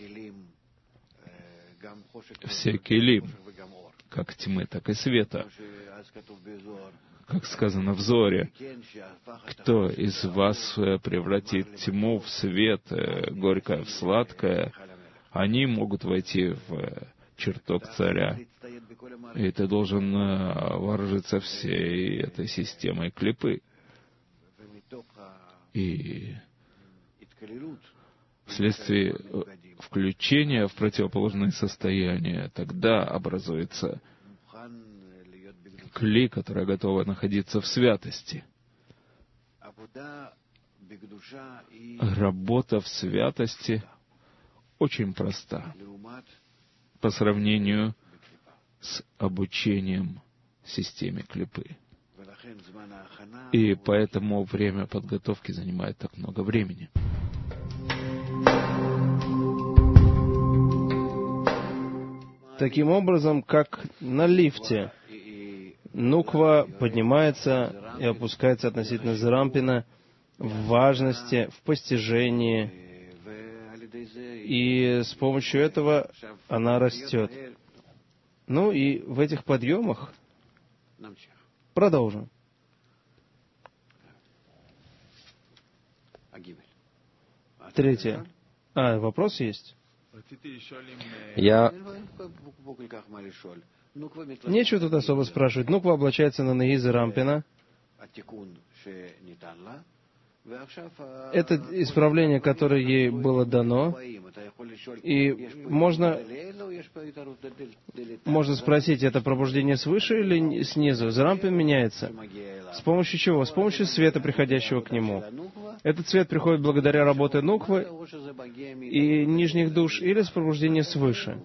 все келим, как тьмы, так и света. Как сказано в Зоре, кто из вас превратит тьму в свет, горькое в сладкое, они могут войти в чертог царя. И ты должен вооружиться всей этой системой клипы. И вследствие включения в противоположные состояния, тогда образуется кли, которая готова находиться в святости. Работа в святости очень проста по сравнению с обучением системе клипы. И поэтому время подготовки занимает так много времени. Таким образом, как на лифте, нуква поднимается и опускается относительно Зарампина в важности, в постижении, и с помощью этого она растет. Ну и в этих подъемах продолжим. Третье. Вопрос есть? Нечего тут особо спрашивать. Нуква облачается на ноги Зарампина. Это исправление, которое ей было дано. И можно спросить, это пробуждение свыше или снизу? Зарампин меняется. С помощью чего? С помощью света, приходящего к нему. Этот свет приходит благодаря работе нуквы и нижних душ, или с пробуждения свыше.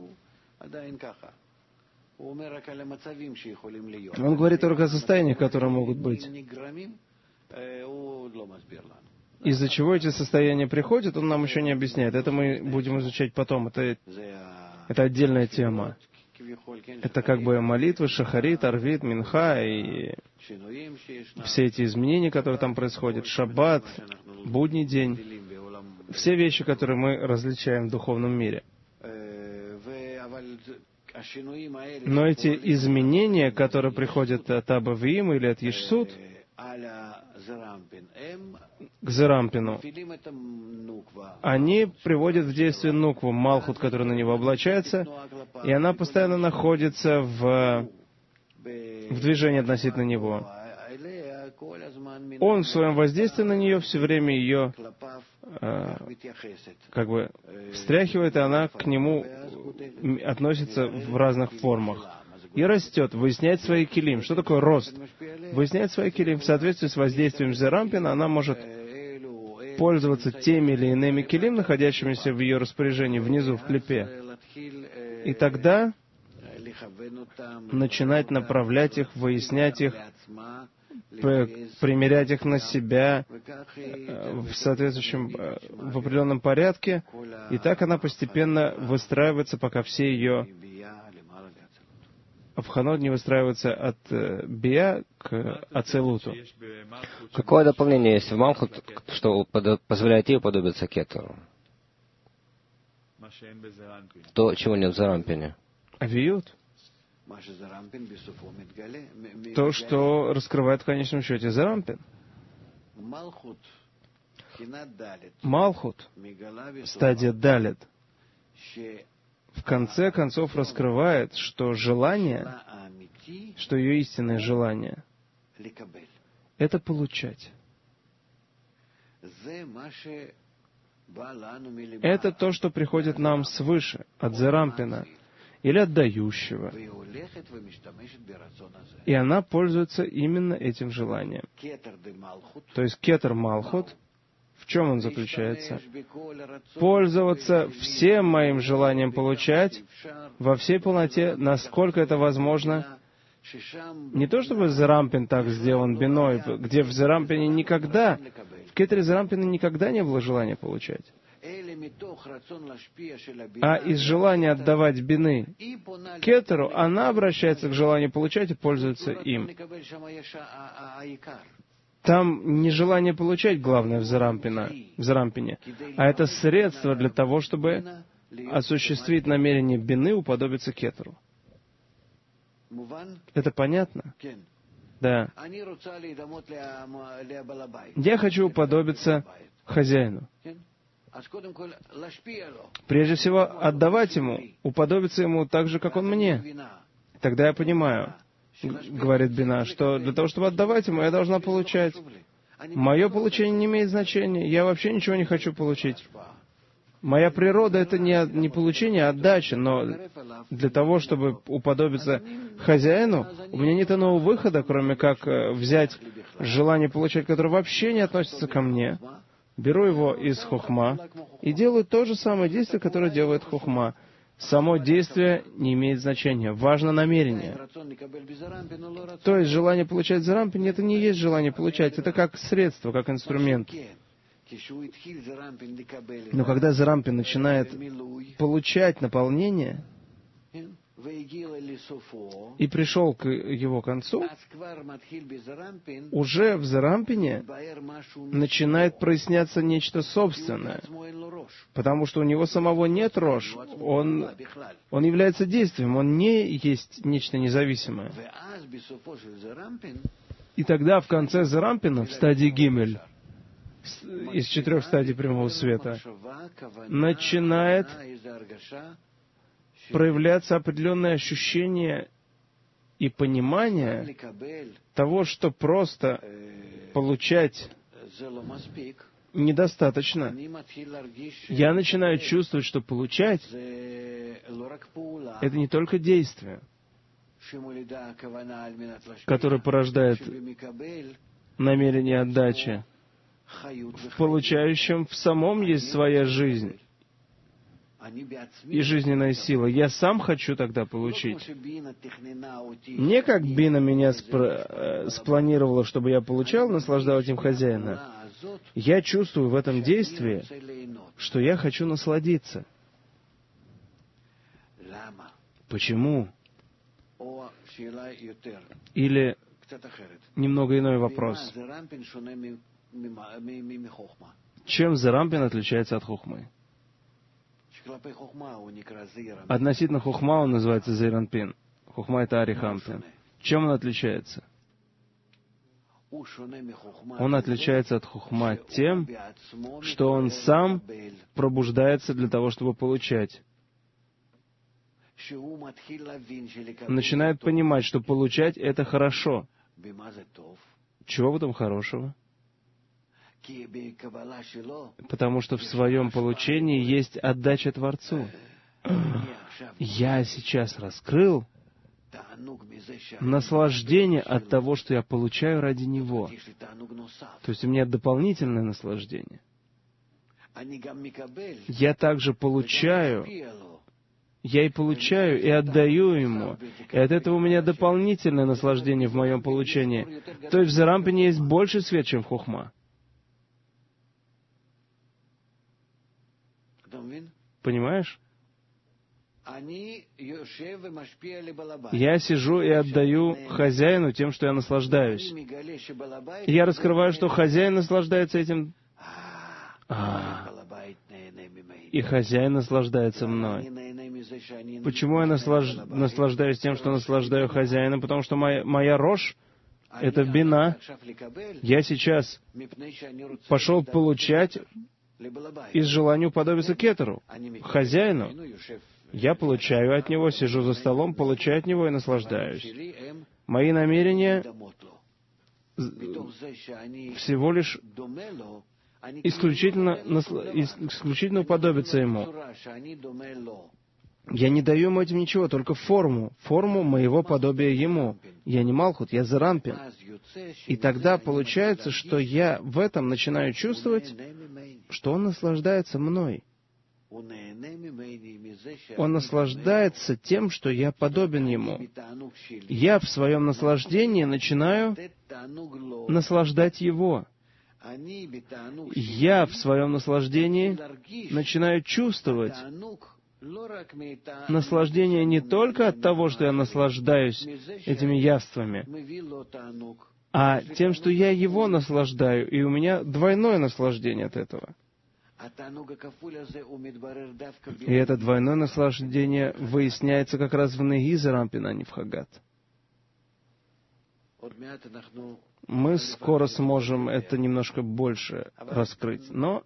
Он говорит только о состояниях, которые могут быть. Из-за чего эти состояния приходят, он нам еще не объясняет. Это мы будем изучать потом. Это отдельная тема. Это как бы молитвы, шахарит, арвит, минха и все эти изменения, которые там происходят. Шаббат, будний день. Все вещи, которые мы различаем в духовном мире. Но эти изменения, которые приходят от Аба Виима или от Ешсуд к Зарампину, они приводят в действие нукву, малхут, который на него облачается, и она постоянно находится в движении относительно него. Он в своем воздействии на нее все время ее встряхивает, и она к нему относится в разных формах. И растет, выясняет свои килим. Что такое рост? Выясняет свои килим. В соответствии с воздействием Зарампина она может пользоваться теми или иными килим, находящимися в ее распоряжении внизу, в клипе. И тогда начинать направлять их, выяснять их, примерять их на себя в соответствующем, в определенном порядке. И так она постепенно выстраивается, пока все ее Абханот не выстраивается от Бия к Ацелуту. Какое дополнение есть в Малхут, что позволяет ей уподобиться Кетеру? То, чего нет в Зарампине. Авиют. То, что раскрывает в конечном счете Зарампин. Малхут, стадия Далет, в конце концов раскрывает, что желание, что ее истинное желание, это получать. Это то, что приходит нам свыше, от Зарампина, или от дающего. И она пользуется именно этим желанием. То есть кетер Малхут, в чем он заключается? Пользоваться всем моим желанием получать во всей полноте, насколько это возможно. Не то чтобы Зарампин так сделан биной, где в Зарампине никогда, в кетере Зарампина никогда не было желания получать. А из желания отдавать бины кетеру, она обращается к желанию получать и пользуется им. Там не желание получать главное в Зарампине, а это средство для того, чтобы осуществить намерение бины уподобиться кетеру. Это понятно? Да. Я хочу уподобиться хозяину. Прежде всего, отдавать ему, уподобиться ему так же, как он мне. Тогда я понимаю, говорит Бина, что для того, чтобы отдавать ему, я должна получать. Мое получение не имеет значения, я вообще ничего не хочу получить. Моя природа — это не получение, а отдача, но для того, чтобы уподобиться хозяину, у меня нет иного выхода, кроме как взять желание получать, которое вообще не относится ко мне, беру его из хохма и делаю то же самое действие, которое делает хохма. Само действие не имеет значения. Важно намерение. То есть желание получать зарампин — это не есть желание получать, это как средство, как инструмент. Но когда зарампин начинает получать наполнение и пришел к его концу, уже в зарампине начинает проясняться нечто собственное, потому что у него самого нет рош, он является действием, он не есть нечто независимое. И тогда в конце зарампина, в стадии гимель, из 4 стадий прямого света, начинает проявляться определенное ощущение и понимание того, что просто получать недостаточно. Я начинаю чувствовать, что получать — это не только действие, которое порождает намерение отдачи. В получающем в самом есть своя жизнь и жизненная сила. Я сам хочу тогда получить. Не как Бина меня спланировала, чтобы я получал, наслаждал этим хозяина. Я чувствую в этом действии, что я хочу насладиться. Почему? Или немного иной вопрос. Чем зарампин отличается от хохмы? Относительно хохма он называется зейранпин. Хохма — это арихампин. Чем он отличается? Он отличается от хохма тем, что он сам пробуждается для того, чтобы получать. Начинает понимать, что получать — это хорошо. Чего в этом хорошего? Потому что в своем получении есть отдача Творцу. Я сейчас раскрыл наслаждение от того, что я получаю ради Него. То есть у меня дополнительное наслаждение. Я также получаю, я и получаю, и отдаю Ему. И от этого у меня дополнительное наслаждение в моем получении. То есть в зарампине есть больше свет, чем в хохма. Понимаешь? Я сижу и отдаю хозяину тем, что я наслаждаюсь. И я раскрываю, что хозяин наслаждается этим. И хозяин наслаждается мной. Почему я наслаждаюсь тем, что наслаждаю хозяина? Потому что моя рожь — это бина. Я сейчас пошел получать из желания уподобиться кетеру, хозяину. Я получаю от него, сижу за столом, получаю от него и наслаждаюсь. Мои намерения всего лишь исключительно уподобиться ему. Я не даю ему этим ничего, только форму моего подобия ему. Я не Малхут, я зарампин. И тогда получается, что я в этом начинаю чувствовать, что он наслаждается мной. Он наслаждается тем, что я подобен ему. Я в своем наслаждении начинаю наслаждать его. Я в своем наслаждении начинаю чувствовать наслаждение не только от того, что я наслаждаюсь этими явствами, а тем, что я его наслаждаю, и у меня двойное наслаждение от этого. И это двойное наслаждение выясняется как раз в Неги зарампин, а не в Хагат. Мы скоро сможем это немножко больше раскрыть, но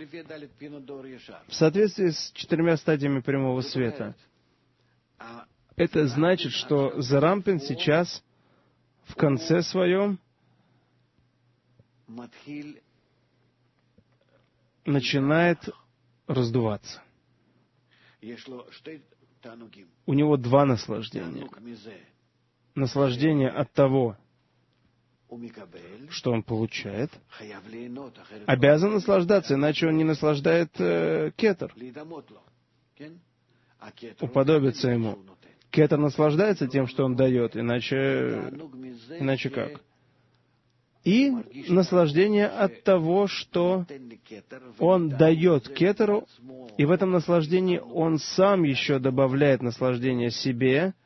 в соответствии с 4 стадиями прямого света, это значит, что зарампин сейчас в конце своем начинает раздуваться. У него два наслаждения. Наслаждение от того, что он получает, обязан наслаждаться, иначе он не наслаждает кетер. Уподобится ему. Кетер наслаждается тем, что он дает, иначе как? И наслаждение от того, что он дает кетеру, и в этом наслаждении он сам еще добавляет наслаждение себе,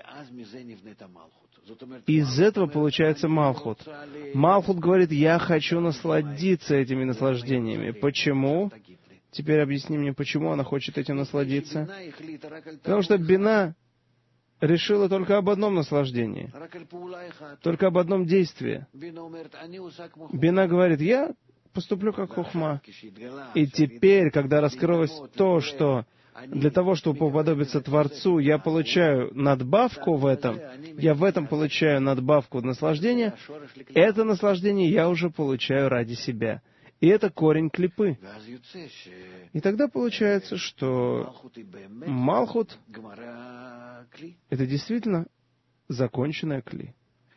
из этого получается Малхут. Малхут говорит, я хочу насладиться этими наслаждениями. Почему? Теперь объясни мне, почему она хочет этим насладиться. Потому что Бина решила только об одном наслаждении, только об одном действии. Бина говорит, я поступлю как хохма. И теперь, когда раскрылось то, что для того, чтобы уподобиться Творцу, я получаю надбавку в этом, я в этом получаю надбавку наслаждения, это наслаждение я уже получаю ради себя. И это корень клипы. И тогда получается, что Малхут — это действительно законченная кли,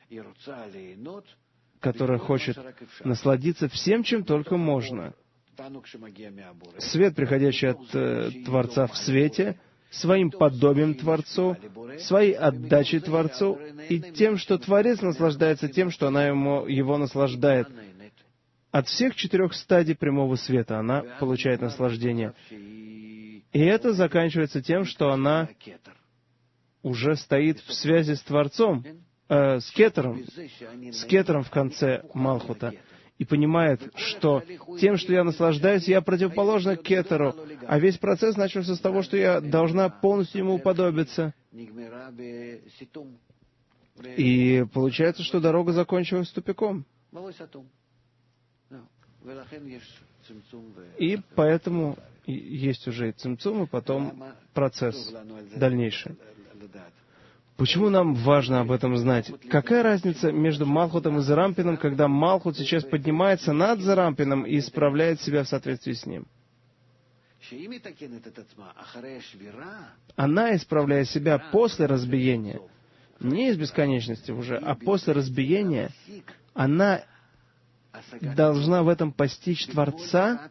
которая хочет насладиться всем, чем только можно. Свет, приходящий от Творца в свете, своим подобием Творцу, своей отдачей Творцу, и тем, что Творец наслаждается тем, что она его наслаждает. От всех 4 стадий прямого света она получает наслаждение. И это заканчивается тем, что она уже стоит в связи с Творцом, с кетером в конце Малхута, и понимает, что тем, что я наслаждаюсь, я противоположна кетеру, а весь процесс начался с того, что я должна полностью ему уподобиться. И получается, что дорога закончилась тупиком. И поэтому есть уже и цимцум, и потом процесс дальнейший. Почему нам важно об этом знать? Какая разница между Малхутом и Зерампином, когда Малхут сейчас поднимается над Зерампином и исправляет себя в соответствии с ним? Она, исправляя себя после разбиения, не из бесконечности уже, а после разбиения, она должна в этом постичь Творца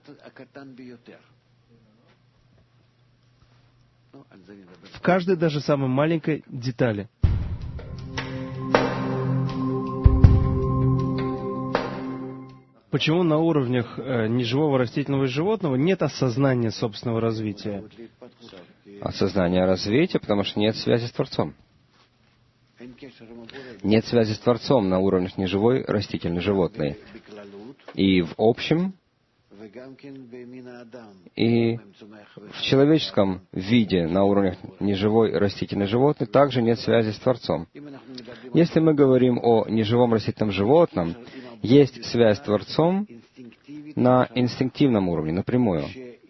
в каждой даже самой маленькой детали. Почему на уровнях неживого растительного и животного нет осознания собственного развития? Осознание развития, потому что нет связи с Творцом. Нет связи с Творцом на уровнях неживой, растительной, животной. И в общем, и в человеческом виде на уровнях неживой, растительной, животной также нет связи с Творцом. Если мы говорим о неживом, растительном, животном, есть связь с Творцом на инстинктивном уровне, напрямую.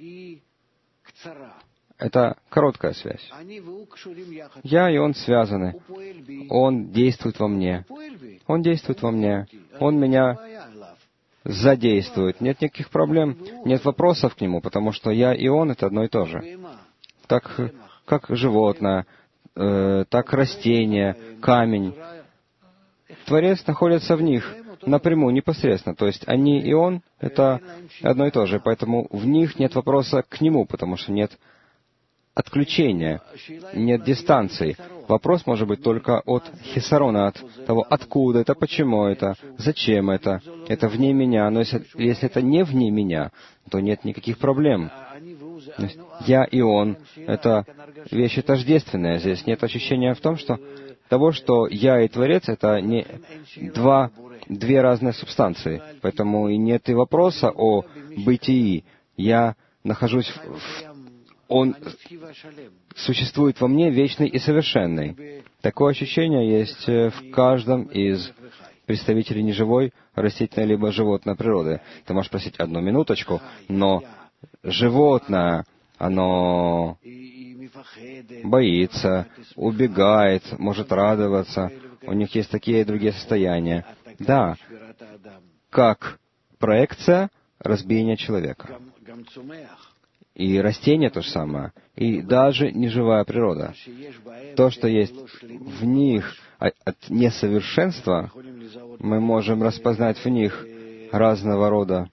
Это короткая связь. Я и он связаны. Он действует во мне. Он действует во мне. Он меня задействует. Нет никаких проблем, нет вопросов к нему, потому что я и он — это одно и то же. Так как животное, так растение, камень. Творец находится в них напрямую, непосредственно. То есть они и он — это одно и то же. Поэтому в них нет вопроса к нему, потому что нет отключения, нет дистанции. Вопрос может быть только от хисарона, от того, откуда это, почему это, зачем это вне меня. Но если это не вне меня, то нет никаких проблем. Я и он — это вещи тождественные. Здесь нет ощущения в том, что того, что я и Творец — это не две разные субстанции. Поэтому и нет и вопроса о бытии. Я нахожусь Он существует во мне вечный и совершенный. Такое ощущение есть в каждом из представителей неживой, растительной либо животной природы. Ты можешь просить одну минуточку, но животное, оно боится, убегает, может радоваться. У них есть такие и другие состояния. Да, как проекция разбиения человека. И растения то же самое. И даже неживая природа. То, что есть в них от несовершенства, мы можем распознать в них разного рода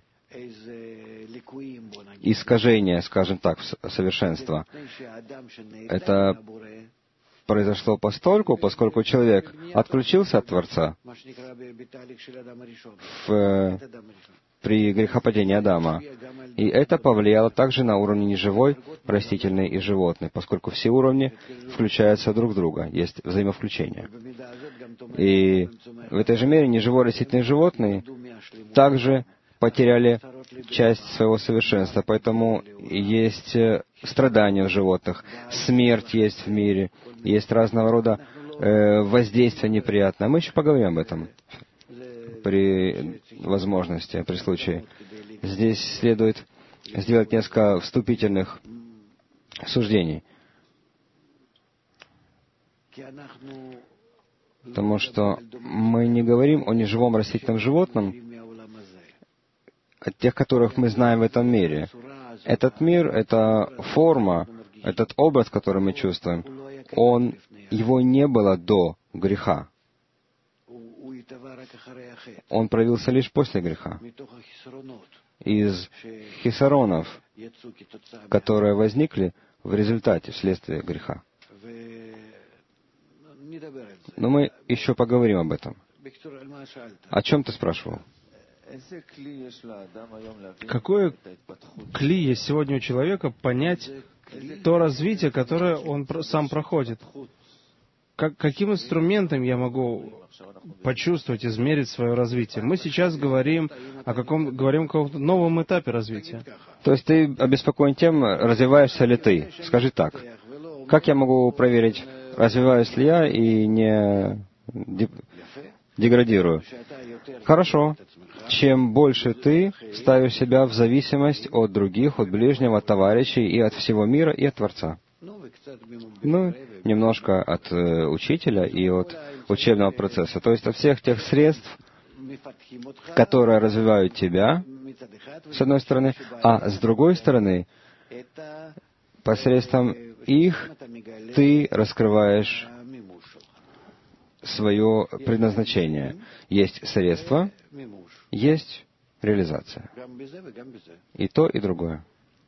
искажения, скажем так, совершенства. Это произошло поскольку человек отключился от Творца при грехопадении Адама. И это повлияло также на уровни неживой, растительной и животной, поскольку все уровни включаются друг в друга, есть взаимовключение. И в этой же мере неживой, растительный и животные также потеряли часть своего совершенства, поэтому есть страдания у животных, смерть есть в мире, есть разного рода воздействия неприятные. Мы еще поговорим об этом при возможности, при случае. Здесь следует сделать несколько вступительных суждений. Потому что мы не говорим о неживом растительном животном, от тех, которых мы знаем в этом мире. Этот мир, эта форма, этот образ, который мы чувствуем, его не было до греха. Он проявился лишь после греха. Из хисаронов, которые возникли в результате, вследствие греха. Но мы еще поговорим об этом. О чем ты спрашивал? Какое кли есть сегодня у человека понять то развитие, которое он сам проходит? Каким инструментом я могу почувствовать, измерить свое развитие? Мы сейчас говорим о каком-то новом этапе развития. То есть ты обеспокоен тем, развиваешься ли ты? Скажи так. Как я могу проверить, развиваюсь ли я и не деградирую? Хорошо. Чем больше ты ставишь себя в зависимость от других, от ближнего, от товарищей и от всего мира, и от Творца. Немножко от учителя и от учебного процесса. То есть от всех тех средств, которые развивают тебя, с одной стороны, а с другой стороны, посредством их ты раскрываешь свое предназначение. Есть средства, есть реализация. И то, и другое.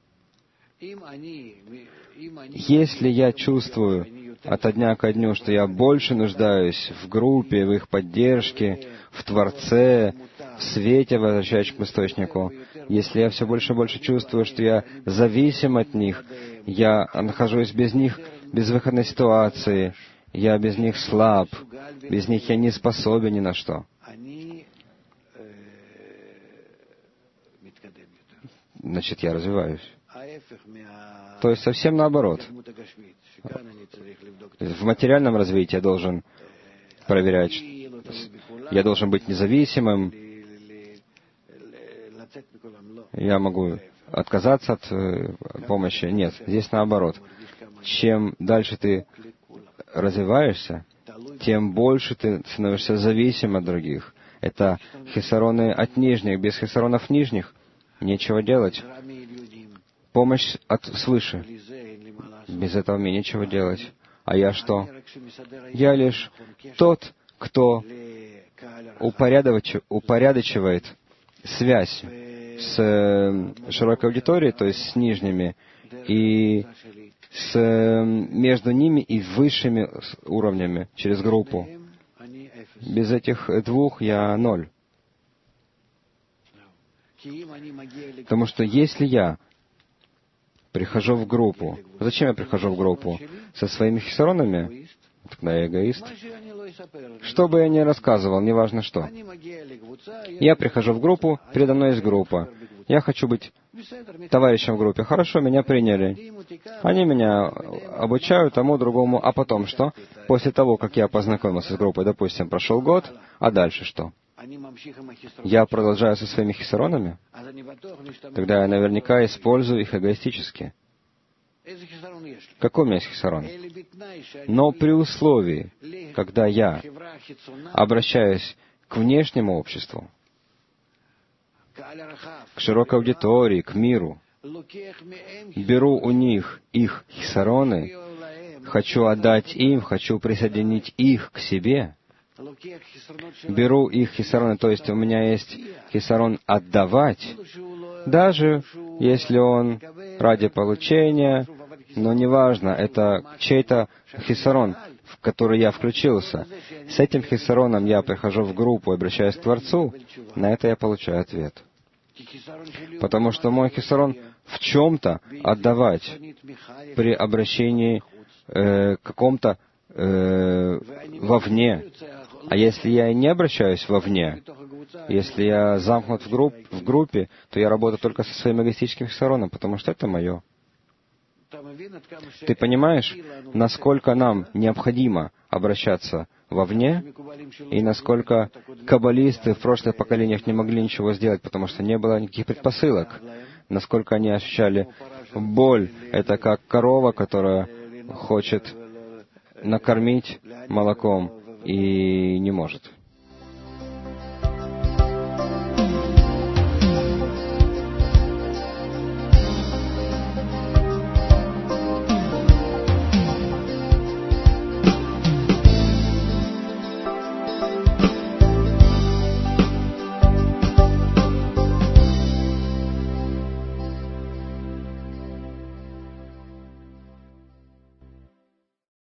Если я чувствую ото дня ко дню, что я больше нуждаюсь в группе, в их поддержке, в Творце, в свете, возвращающем к Источнику, если я все больше и больше чувствую, что я зависим от них, я нахожусь без них в безвыходной ситуации, я без них слаб, без них я не способен ни на что, значит, я развиваюсь. То есть совсем наоборот. В материальном развитии я должен проверять, я должен быть независимым, я могу отказаться от помощи. Нет, здесь наоборот. Чем дальше ты развиваешься, тем больше ты становишься зависим от других. Это хисароны от нижних. Без хисаронов нижних нечего делать. Помощь свыше. Без этого мне нечего делать. А я что? Я лишь тот, кто упорядочивает связь с широкой аудиторией, то есть с нижними, и между ними и высшими уровнями через группу. Без этих двух я ноль. Потому что если я прихожу в группу, зачем я прихожу в группу? Со своими хисаронами? Тогда я эгоист. Что бы я ни рассказывал, неважно что. Я прихожу в группу, передо мной есть группа. Я хочу быть товарищем в группе. Хорошо, меня приняли. Они меня обучают тому, другому. А потом что? После того, как я познакомился с группой, допустим, прошел год, а дальше что? Я продолжаю со своими хисаронами? Тогда я наверняка использую их эгоистически. Какой у меня есть хисарон? Но при условии, когда я обращаюсь к внешнему обществу, к широкой аудитории, к миру, беру у них их хисароны, хочу отдать им, хочу присоединить их к себе, беру их хисароны, то есть у меня есть хисарон отдавать, даже если он ради получения, но неважно, это чей-то хисарон, в который я включился. С этим хисароном я прихожу в группу, обращаюсь к Творцу, на это я получаю ответ. Потому что мой хисарон в чем-то отдавать при обращении каком-то вовне. А если я не обращаюсь вовне, если я замкнут в группе, то я работаю только со своим эгоистическим хисароном, потому что это мое. Ты понимаешь, насколько нам необходимо обращаться вовне, и насколько каббалисты в прошлых поколениях не могли ничего сделать, потому что не было никаких предпосылок, насколько они ощущали боль. Это как корова, которая хочет накормить молоком и не может.